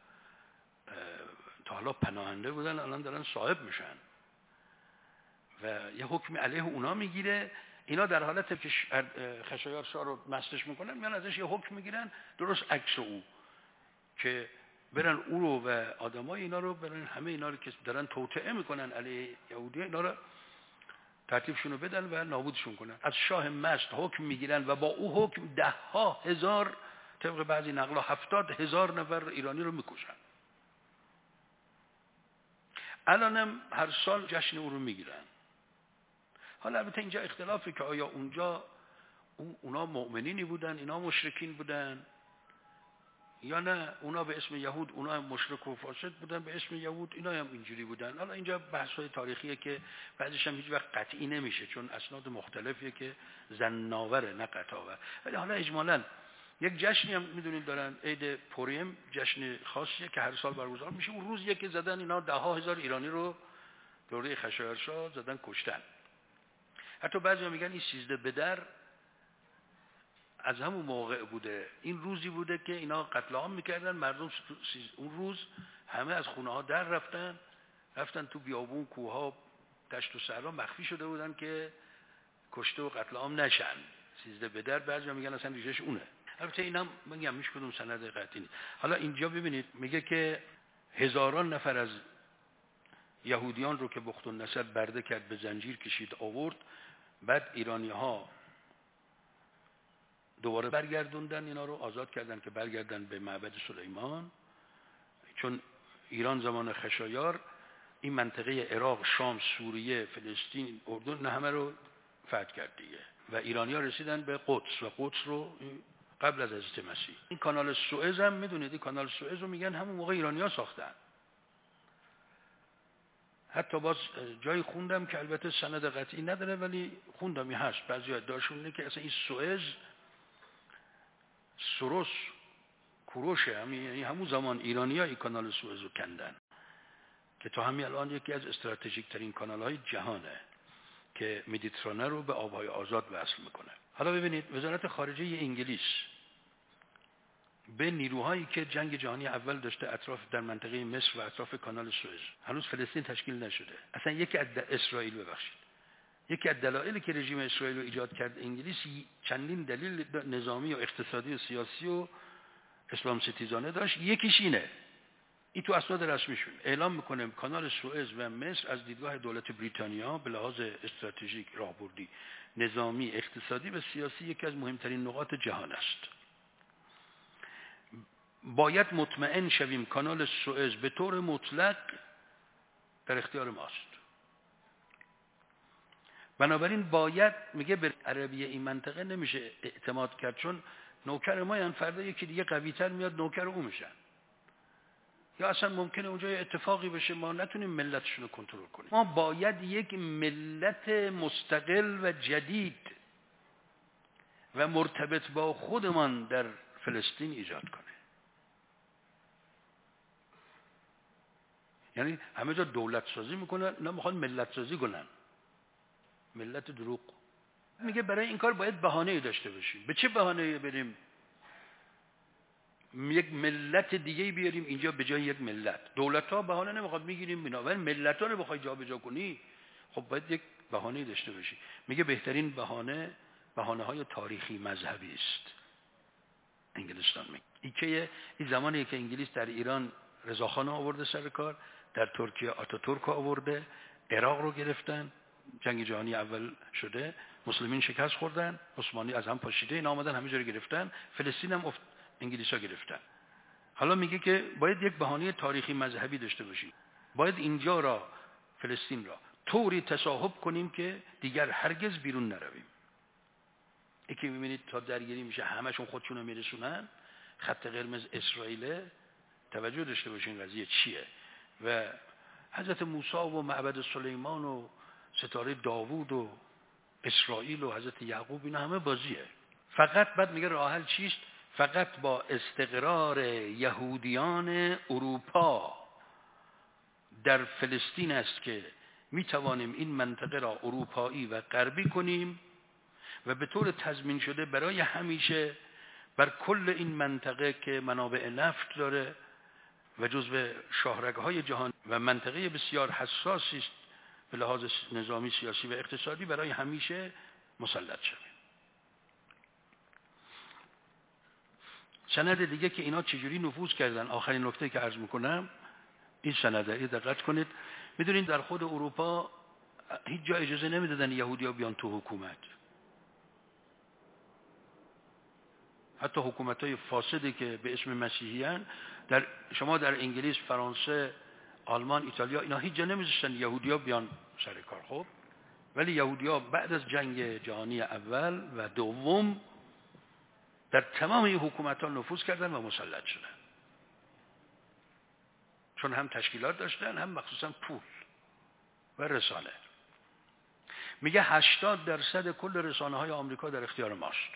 تا حالا پناهنده بودن الان دارن صاحب میشن و یه حکمی علیه اونا میگیره. اینا در حالت که خشایار شاه رو مستش میکنن میان ازش یه حکم میگیرن درست عکس او، که برن او رو و آدمای اینا رو برن همه اینا رو که دارن توطئه میکنن علیه یهودی اینا رو ترتیبشون رو بدن و نابودشون کنن. از شاه مست حکم میگیرن و با او حکم ده ها هزار طبق بعضی نقلا هفتاد هزار نفر ایرانی رو میکشن. الانم هر سال جشن او رو میگیرن. حالا البته اینجا اختلافه که آیا اونجا اونا مؤمنینی بودن اینا مشرکین بودن یا نه اونا به اسم یهود اونا هم مشرک و فاسد بودن به اسم یهود اینا هم اینجوری بودن. حالا اینجا بحث‌های تاریخیه که بعضیش هم هیچ وقت قطعی نمیشه چون اسناد مختلفیه که زناوره نه قطعاور. ولی حالا اجمالاً یک جشنی هم میدونید دارن، عید پوریم، جشن خاصیه که هر سال برگزار میشه. اون روزیه که زدن اینا ده ها هزار ایرانی رو دوره خشایارشاه زدن کشتن. حتی بعضیا میگن این سیزده بدر از همون موقع بوده، این روزی بوده که اینا قتل عام میکردن مردم. اون روز همه از خونه ها در رفتن رفتن تو بیابون کوها دشت و صحرا مخفی شده بودن که کشته و قتل عام نشن. سیزده بدر بعضیا میگن اصلا ریشش اونه. البته اینا میگم میش کدوم سند قطعی نیست. حالا اینجا ببینید میگه که هزاران نفر از یهودیان رو که بخت النصر برده کرد به زنجیر کشید آورد. بعد ایرانی ها دوباره برگردوندن اینا رو آزاد کردن که برگردن به معبد سلیمان، چون ایران زمان خشایار این منطقه عراق، شام، سوریه، فلسطین، اردن نه همه رو فتح کرد دیگه و ایرانی ها رسیدن به قدس و قدس رو قبل از حضرت مسیح. این کانال سوئز هم میدونید این کانال سوئز رو میگن همون موقع ایرانی ها ساختن. حتی باز جایی خوندم که البته سند قطعی نداره ولی خوندمی هست بعضی ادعاشون اینه که اصلا این سوئز سروس کوروشه همین، یعنی همون زمان ایرانی ها این کانال سوئز رو کندن که تا همین الان یکی از استراتژیک ترین کانال های جهانه که مدیترانه رو به آبهای آزاد وصل میکنه. حالا ببینید وزارت خارجه انگلیس به نیروهایی که جنگ جهانی اول داشته اطراف در منطقه مصر و اطراف کانال سوئز، هنوز فلسطین تشکیل نشده. اصلا یکی از اسرائیل ببخشید یکی از دلایلی که رژیم اسرائیل رو ایجاد کرد انگلیس چندین دلیل نظامی و اقتصادی و سیاسی و اسلام ستیزانه داشت. یکیش اینه، این تو اسناد رسمیشون اعلام میکنه کانال سوئز و مصر از دیدگاه دولت بریتانیا به لحاظ استراتژیک، راهبردی، نظامی، اقتصادی و سیاسی یکی از مهمترین نقاط جهان است. باید مطمئن شویم کانال سوئز به طور مطلق در اختیار ماست. بنابراین باید میگه به عربیه این منطقه نمیشه اعتماد کرد چون نوکر ما یعنی فردا یکی دیگه قوی‌تر میاد نوکر او میشن، یا اصلا ممکنه اونجا اتفاقی بشه ما نتونیم ملتشون رو کنترل کنیم. ما باید یک ملت مستقل و جدید و مرتبط با خودمان در فلسطین ایجاد کنه. یعنی همه جا دولت سازی میکنن، نه میخوان ملت سازی کنن، ملت دروغ. میگه برای این کار باید بهانه‌ای داشته باشیم. به چه بهانه‌ای بریم یک ملت دیگه بیاریم اینجا به جای یک ملت؟ دولت‌ها بهانه نمیخواد میگیریم بنا، ولی ملت‌ها رو بخوای جابجا کنی خب باید یک بهانه‌ای داشته باشی. میگه بهترین بهانه بهانه‌های تاریخی مذهبی است. انگلستان میگه این که این زمانی که انگلیس در ایران رضاخان آورده سر کار، در ترکیه آتاتورک آورده، عراق رو گرفتن، جنگ جهانی اول شده، مسلمین شکست خوردن، عثمانی از هم پاشیده، اینا آمدن همه جا رو گرفتن، فلسطین هم افت... انگلیسا گرفتن. حالا میگه که باید یک بهانه تاریخی مذهبی داشته باشیم، باید اینجا را، فلسطین را طوری تصاحب کنیم که دیگر هرگز بیرون نرویم. یکی میبینید تا درگیری میشه همشون خودشونو میرسونن، خط قرمز اسرائیل. توجه داشته باشین قضیه چیه. و حضرت موسی و معبد سلیمان و ستاره داوود و اسرائیل و حضرت یعقوب، اینا همه بازیه. فقط بعد میگه راه حل چیست؟ فقط با استقرار یهودیان اروپا در فلسطین است که میتوانیم این منطقه را اروپایی و غربی کنیم و به طور تضمین شده برای همیشه بر کل این منطقه که منابع نفت داره و جزو شاهرگهای جهان و منطقه بسیار حساسی است به لحاظ نظامی، سیاسی و اقتصادی، برای همیشه مسلط شویم. سند دیگه که اینا چجوری نفوذ کردن، آخرین نکته که عرض میکنم این سنده، دقت کنید. میدونید در خود اروپا هیچ جا اجازه نمیدادن یهودی‌ها بیان تو حکومت. حتی حکومت‌های فاسدی که به اسم مسیحیان، در شما در انگلیس، فرانسه، آلمان، ایتالیا، اینا هیچ جا نمیذاشتن یهودی‌ها بیان سر کار. خب ولی یهودی‌ها بعد از جنگ جهانی اول و دوم در تمام این حکومت‌ها نفوذ کردن و مسلط شدن، چون هم تشکیلات داشتن، هم مخصوصا پول و رسانه. میگه هشتاد درصد کل رسانه‌های آمریکا در اختیار ماست.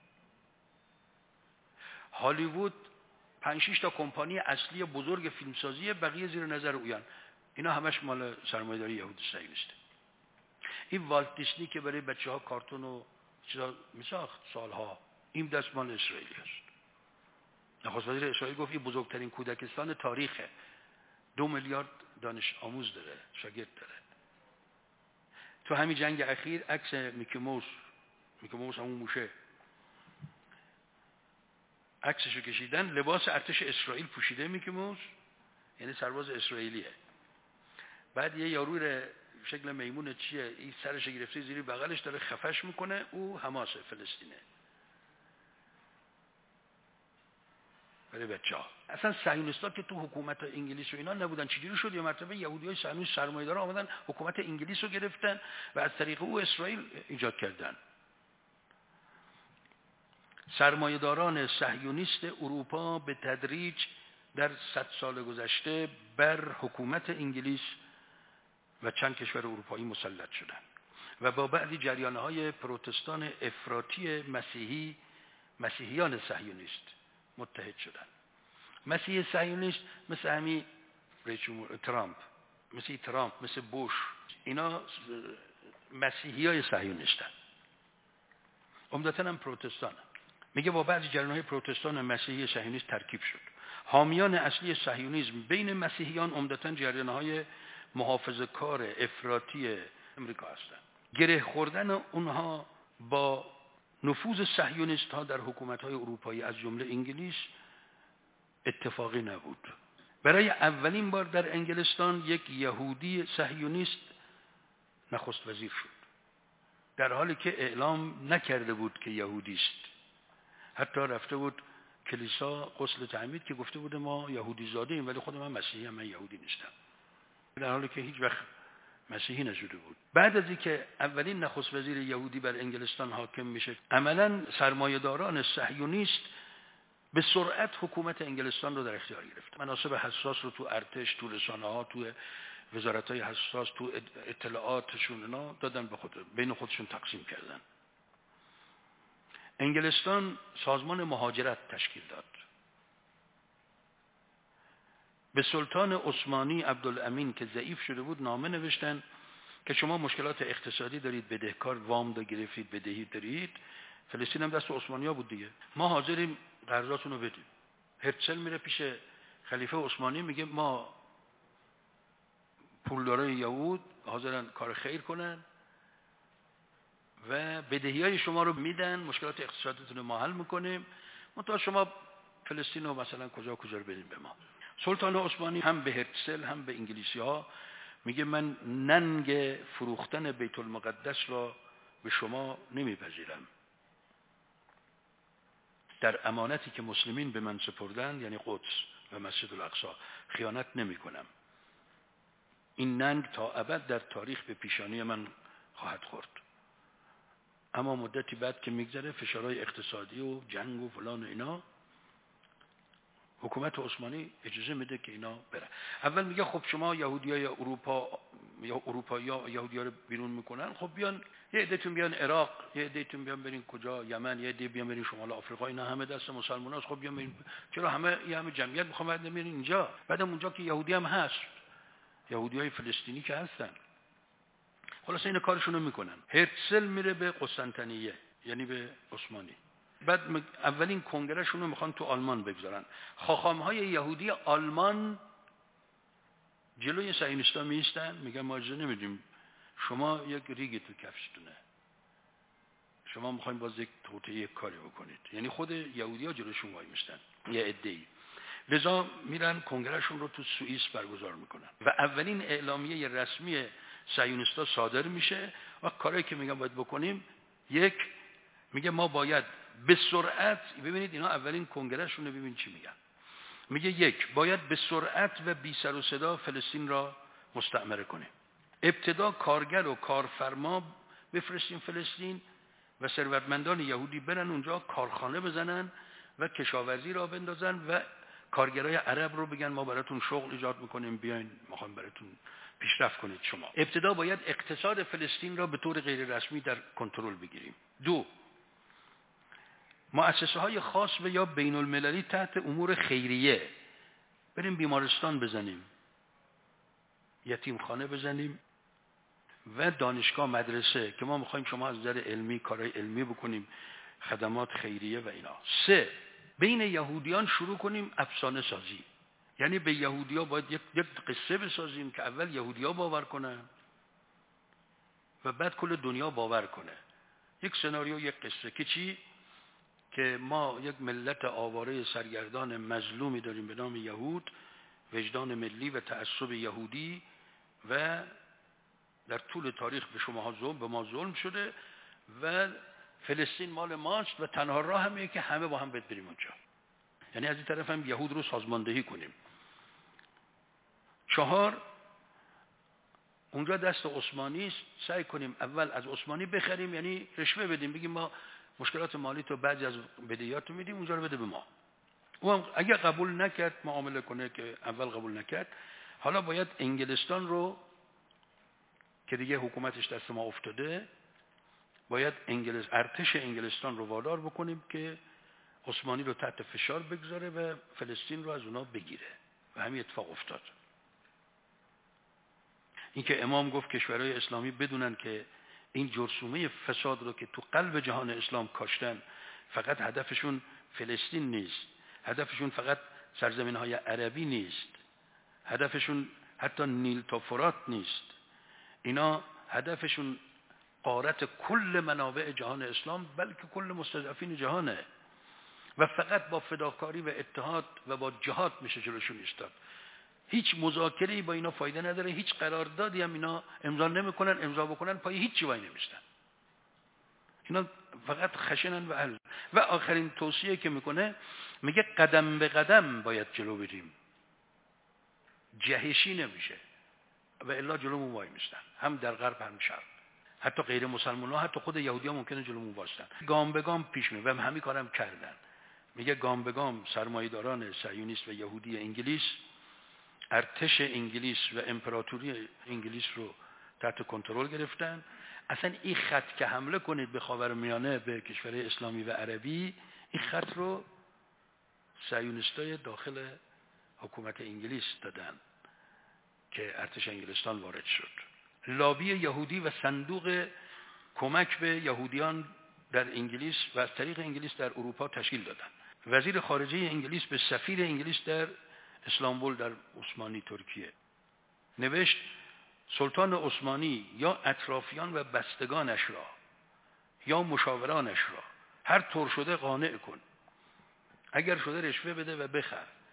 هالیوود پنج شش تا کمپانی اصلی بزرگ فیلمسازی، بقیه زیر نظر اویان. اینا همش مال سرمایه‌داری یهود صهیونیسته. این والت دیسنی که برای بچه‌ها کارتون و چیزا میساخت سالها، این دست مال اسرائیلی است. نخست وزیر اسرائیل گفت این بزرگترین کودکستان تاریخه، دو میلیارد دانش آموز داره، شاگرد داره. تو همین جنگ اخیر عکس میکی موس، میکی موس همون موشه، عکسشو کشیدن، لباس ارتش اسرائیل پوشیده میکی موس، یعنی سرباز اسرائیلیه. بعد یه یارو شکل میمون چیه، این سرش گرفته زیر بغلش داره خفش میکنه، او حماس فلسطینه. برای بچه‌ها. اصلا صهیونیست‌ها که تو حکومت انگلیس و اینا نبودن، چجوری شد یه مرتبه یهودیای صهیونیست سرمایه‌دار آمدن حکومت انگلیس رو گرفتن و از طریق او اسرائیل ایجاد کردن. سرمایه‌داران صهیونیست اروپا به تدریج در صد سال گذشته بر حکومت انگلیس و چند کشور اروپایی مسلط شدند و با بعضی جریان‌های پروتستان افراطی مسیحی، مسیحیان صهیونیست متحد شدند. مسیح صهیونیست مثل همین رئیس جمهور ترامپ، مثل ترامپ، مثل بوش، اینا مسیحیای صهیونیستن، عمدتاً هم پروتستان. میگه با بعضی جریان‌های پروتستان مسیحی صهیونیست ترکیب شد. حامیان اصلی صهیونیسم بین مسیحیان عمدتاً جریان‌های محافظه‌کار افراطی امریکا هستند. گره خوردن اونها با نفوذ صهیونیست‌ها در حکومت‌های اروپایی از جمله انگلیس اتفاقی نبود. برای اولین بار در انگلستان یک یهودی صهیونیست نخست وزیر شد، در حالی که اعلام نکرده بود که یهودی است. حتی رفته بود کلیسا غسل تعمید که گفته بود ما یهودی زاده ایم، ولی خود من مسیحی ام، من یهودی نیستم، در حالی که هیچ وقت مسیحی نشده بود. بعد از اینکه اولین نخست وزیر یهودی بر انگلستان حاکم میشه، عملاً سرمایه‌داران صهیونیست به سرعت حکومت انگلستان رو در اختیار گرفت. مناصب حساس رو تو ارتش، تو رسانه‌ها، تو وزارت‌های حساس، تو اطلاعاتشون اینا دادن به خود، بین خودشون تقسیم کردن. انگلستان سازمان مهاجرت تشکیل داد. به سلطان عثمانی عبدالامین که ضعیف شده بود نامه نوشتن که شما مشکلات اقتصادی دارید، بدهکار، وام دا گرفتید، بدهی دارید. فلسطین هم دست عثمانی‌ها بود دیگه، ما حاضریم قرضاتون رو بدیم. هرتزل میره پیش خلیفه عثمانی میگه ما پولدارای یهود حاضرن کار خیر کنن و بدهی‌های شما رو میدن، مشکلات اقتصادیتون رو ما حل میکنیم، منتها شما فلسطین رو مثلا کجا کجا رو بدین به ما. سلطان عثمانی هم به هرتزل هم به انگلیسی ها میگه من ننگ فروختن بیت المقدس را به شما نمیپذیرم. در امانتی که مسلمین به من سپردند، یعنی قدس و مسجد الاقصی، خیانت نمی کنم. این ننگ تا ابد در تاریخ به پیشانی من خواهد خورد. اما مدتی بعد که میگذره، فشارهای اقتصادی و جنگ و فلان و اینا، حکومت عثمانی اجازه میده که اینا بره. اول میگه خب شما یهودیای اروپا یا اروپایی‌ها یهودی‌ها رو بیرون میکنن، خب بیان یه عده‌تون بیان عراق، یه عده‌تون بیان برین کجا، یمن، یه عده بیان برین شمال آفریقا، اینا همه دست مسلماناست. خب بیان برین، چرا همه یه همه جمعیت میخوام بعد نمیرین اینجا؟ بعدم اونجا که یهودی هم هست، یهودیای فلسطینی که هستن. خلاص این کارشون رو میکنن. هرتزل میره به قسطنطنیه، یعنی به عثمانی. بعد اولین کنگرهشون رو میخوان تو آلمان بگذارن. خاخامهای یهودی آلمان جلوی صهیونیست‌ها میستن، میگن ما اجازه نمیدیم، شما یک ریگی تو کفشتونه، شما میخواین باز یک توطئه یک کاری بکنید. یعنی خود یهودی‌ها جلوشون وای میستن، یه عده‌ای. لذا میرن کنگرهشون رو تو سوئیس برگزار میکنن و اولین اعلامیه رسمی صهیونیست‌ها صادر میشه و کاری که میگن باید بکنیم، یک میگه ما باید به سرعت، ببینید اینا اولین کنگرهشون رو ببین چی میگن. میگه یک، باید به سرعت و بی سر و صدا فلسطین را مستعمره کنیم. ابتدا کارگر و کارفرما بفرستیم فلسطین و ثروتمندان یهودی برن اونجا کارخانه بزنن و کشاورزی را بندازن و کارگرای عرب رو بگن ما براتون شغل ایجاد میکنیم، بیاین میخوام براتون پیشرفت کنید شما. ابتدا باید اقتصاد فلسطین را به طور غیر رسمی در کنترل بگیریم. دو، مؤسسه های خاص و یا بین المللی تحت امور خیریه، بریم بیمارستان بزنیم، یتیمخانه بزنیم و دانشگاه، مدرسه، که ما میخوایم شما از نظر علمی کارهای علمی بکنیم، خدمات خیریه و اینا. سه، بین یهودیان شروع کنیم افسانه سازی، یعنی به یهودی‌ها باید یک, یک قصه بسازیم که اول یهودی‌ها باور کنن و بعد کل دنیا باور کنه. یک سناریو، یک قصه که چی؟ که ما یک ملت آواره سرگردان مظلومی داریم به نام یهود، وجدان ملی و تعصب یهودی، و در طول تاریخ به شما ظلم، به ما ظلم شده و فلسطین مال ماست و تنها راه همینه که همه با هم بریم اونجا. یعنی از این طرف هم یهود رو سازماندهی کنیم. چهار، اونجا دست عثمانی است، سعی کنیم اول از عثمانی بخریم، یعنی رشوه بدیم، بگیم ما مشکلات مالی تو بعضی از بدهیات رو میدیم، اونجا رو بده به ما. اون اگه قبول نکرد معامله کنه که اول قبول نکرد، حالا باید انگلستان رو که دیگه حکومتش دست ما افتاده، باید انگلیس ارتش انگلستان رو وادار بکنیم که عثمانی رو تحت فشار بگذاره و فلسطین رو از اونا بگیره و همین اتفاق افتاد. اینکه امام گفت کشورهای اسلامی بدونن که این جرثومه فساد رو که تو قلب جهان اسلام کاشتن، فقط هدفشون فلسطین نیست، هدفشون فقط سرزمین‌های عربی نیست، هدفشون حتی نیل تا فرات نیست، اینا هدفشون غارت کل منابع جهان اسلام، بلکه کل مستضعفین جهانه و فقط با فداکاری و اتحاد و با جهاد میشه جلوشون ایستاد. هیچ مذاکره‌ای با اینا فایده نداره، هیچ قراردادی هم اینا امضا نمیکنن، امضا بکنن پای هیچ چی وای نمیستن. اینا فقط خشنن و اهل. و آخرین توصیه که میکنه، میگه قدم به قدم باید جلو بریم، جهشی نمیشه و الا جلومون وای میستن، هم در غرب هم شرق، حتی غیر مسلمان ها، حتی خود یهودی ها ممکنه جلومون وایستن. گام به گام پیش میره و همین کارم کردن. میگه گام به گام سرمایه‌داران صهیونیست و یهودی انگلیس ارتش انگلیس و امپراتوری انگلیس رو تحت کنترل گرفتن. اصلا این خط که حمله کنید به خاورمیانه، به کشورهای اسلامی و عربی، این خط رو صهیونیستای داخل حکومت انگلیس دادن که ارتش انگلستان وارد شد. لابی یهودی و صندوق کمک به یهودیان در انگلیس و از طریق انگلیس در اروپا تشکیل دادن. وزیر خارجه انگلیس به سفیر انگلیس در اسلامبول در عثمانی ترکیه نوشت سلطان عثمانی یا اطرافیان و بستگانش را یا مشاورانش را هر طور شده قانع کن، اگر شده رشوه بده و بخر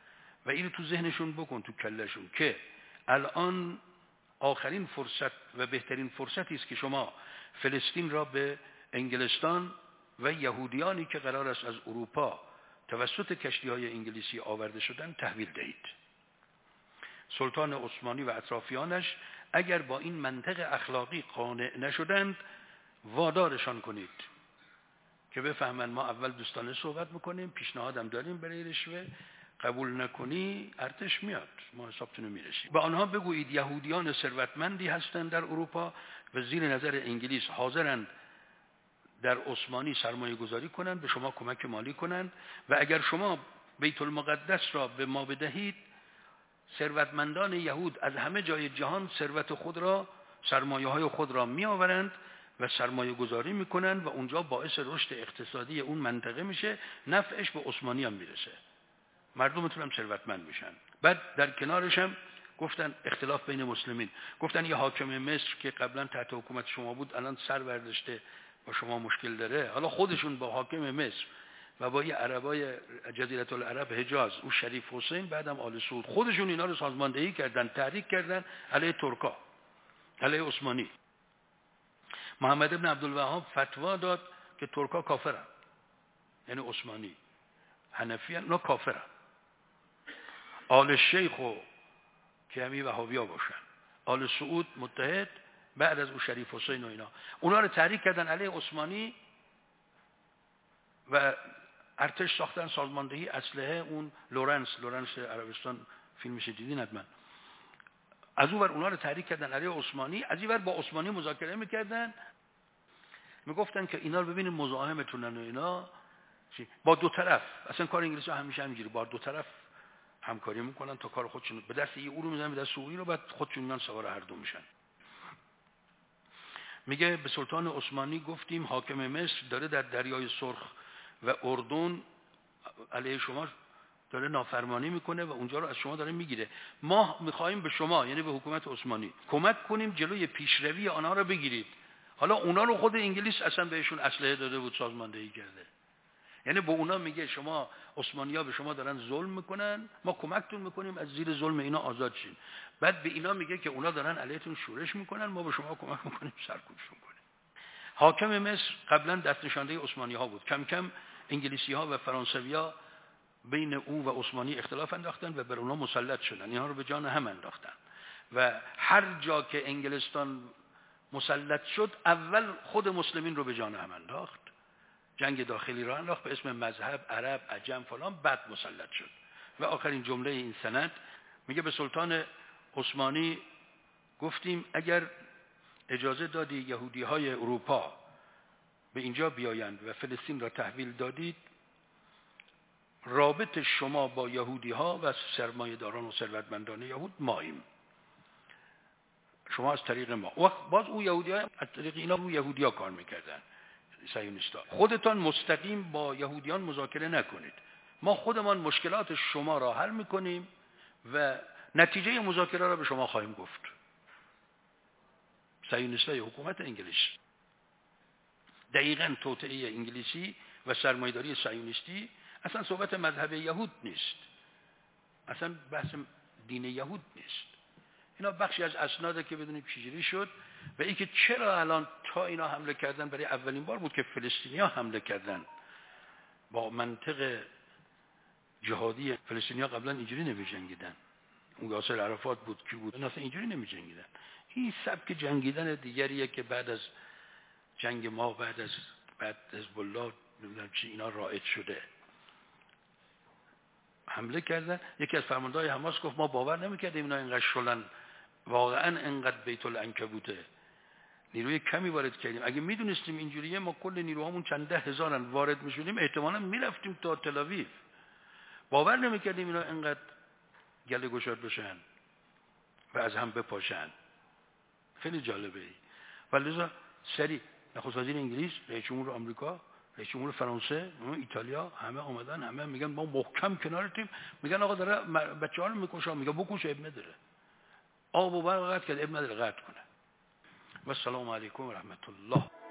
و اینو تو ذهنشون بکن، تو کلشون، که الان آخرین فرصت و بهترین فرصتی است که شما فلسطین را به انگلستان و یهودیانی که قرار است از اروپا توسط کشتی‌های انگلیسی آورده شدن تحویل دهید. سلطان عثمانی و اطرافیانش اگر با این منطق اخلاقی قانع نشدند، وادارشان کنید که بفهمن ما اول دوستانه صحبت میکنیم، پیشنهادم داریم برای رشوه، قبول نکنی ارتش میاد، ما حسابتون میرسیم. به آنها بگویید یهودیان ثروتمندی هستند در اروپا و زیر نظر انگلیس حاضرند در عثمانی سرمایه گذاری کنند، به شما کمک مالی کنند و اگر شما بیت المقدس را به ما بدهید، ثروتمندان یهود از همه جای جهان ثروت خود را، سرمایه های خود را می آورند و سرمایه گذاری می کنند و اونجا باعث رشد اقتصادی اون منطقه میشه، نفعش به عثمانی هم میرسه، مردمتون هم ثروتمند میشن. بعد در کنارش هم گفتن اختلاف بین مسلمین، گفتن یه حاکم مصر که قبلا تحت حکومت شما بود الان سر برداشته با شما مشکل داره، حالا خودشون با حاکم مصر و با یه عربای جزیره العرب حجاز، او شریف حسین بعدم آل سعود، خودشون اینا رو سازماندهی کردن، تحریک کردن علیه ترکا، علیه عثمانی. محمد ابن عبدالوهاب فتوا داد که ترکا کافرن، یعنی عثمانی، حنفی هن، اونا کافرن. آل شیخ و که همی وهابیا باشن، آل سعود متحد، بعد از او شریف حسین و اینا، اونا رو تحریک کردن علیه عثمانی و ارتش ساختن، سازماندهی اسلحه، اون لورنس لورنس عربستان فیلمش دیدین حتما، از اون ور اونا رو تحریک کردن علیه عثمانی، از این ور با عثمانی مذاکره میکردن، میگفتن که اینا رو ببینید مزاحمتونن و اینا، با دو طرف، اصلا کار انگلیسی ها همیشه همینجوری، با دو طرف همکاری میکنن تا کار خودشون به دست او رو میزنن به دست اوی رو، بعد خودشون میان سوار هر دو میشن. میگه به سلطان عثمانی گفتیم حاکم مصر داره در دریای سرخ و اردن علیه شما داره نافرمانی میکنه و اونجا رو از شما داره میگیره، ما میخوایم به شما، یعنی به حکومت عثمانی، کمک کنیم جلوی پیشروی آنها رو بگیرید. حالا اونا رو خود انگلیس اصلا بهشون اسلحه داده بود، سازماندهی کرده، یعنی با اونا میگه شما عثمانی‌ها به شما دارن ظلم میکنن، ما کمکتون میکنیم از زیر ظلم اینا آزاد شین. بعد به اینا میگه که اونا دارن علیهتون شورش میکنن، ما به شما کمک میکنیم سرکوبشون کنیم. حاکم مصر قبلا دست نشانده عثمانی‌ها بود، کم کم انگلیسی‌ها و فرانسوی‌ها بین او و عثمانی اختلاف انداختن و بر اونا مسلط شدن، اینا رو به جان هم انداختن و هر جا که انگلستان مسلط شد اول خود مسلمین رو به جان هم انداخت، جنگ داخلی را انداخت به اسم مذهب، عرب، عجم فلان، بعد مسلط شد. و آخرین جمله این سند میگه به سلطان عثمانی گفتیم اگر اجازه دادی یهودی های اروپا به اینجا بیایند و فلسطین را تحویل دادید، رابط شما با یهودی ها و سرمایه‌داران و ثروتمندان یهود ماییم، شما از طریق ما. وقت باز او یهودی ها از طریق اینا رو یهودی ها کار میکردن، صهیونیست‌ها. خودتان مستقیم با یهودیان مذاکره نکنید، ما خودمان مشکلات شما را حل میکنیم و نتیجه مذاکره را به شما خواهیم گفت. صهیونیست‌های حکومت انگلیس دقیقاً توطئه انگلیسی و سرمایه‌داری صهیونیستی، اصلا صحبت مذهب یهود نیست، اصلا بحث دین یهود نیست. اینا بخشی از اسناده که بدونید چجوری شد و اینکه چرا الان تا اینا حمله کردن، برای اولین بار بود که فلسطینی‌ها حمله کردن با منطق جهادی. فلسطینی‌ها قبلا اینجوری نمی‌جنگیدن، اون یاسر عرفات بود کی بود، اصلا اینجوری نمی‌جنگیدن. این سبک جنگیدن دیگریه که بعد از جنگ ما، بعد از بعد حزب الله نمیدونم چی اینا رایج شده، حمله کردن. یکی از فرماندهای حماس گفت ما باور نمی‌کردیم اینا اینقدر شلن، واقعا اینقدر بیت العنکبوته، نیروی کمی وارد کردیم، اگه میدونستیم اینجوریه ما کل نیروهامون چند ده هزارن وارد میشدیم، احتمالاً میرفتیم تا تل آویو. باور نمی‌کردیم اینا اینقدر گله گشاد بشن و از هم بپاشن. خیلی جالبه ای. ولی سری نخست وزیر انگلیس، رئیس جمهور آمریکا، رئیس جمهور فرانسه، ایتالیا، همه اومدن، همه میگن ما محکم کنارتیم، میگن آقا داره بچه‌ها رو میکشه، میگه بکشه اب نداره، آب و برق قطع کرد اب نداره قطع کنه. و السلام علیکم و رحمت الله.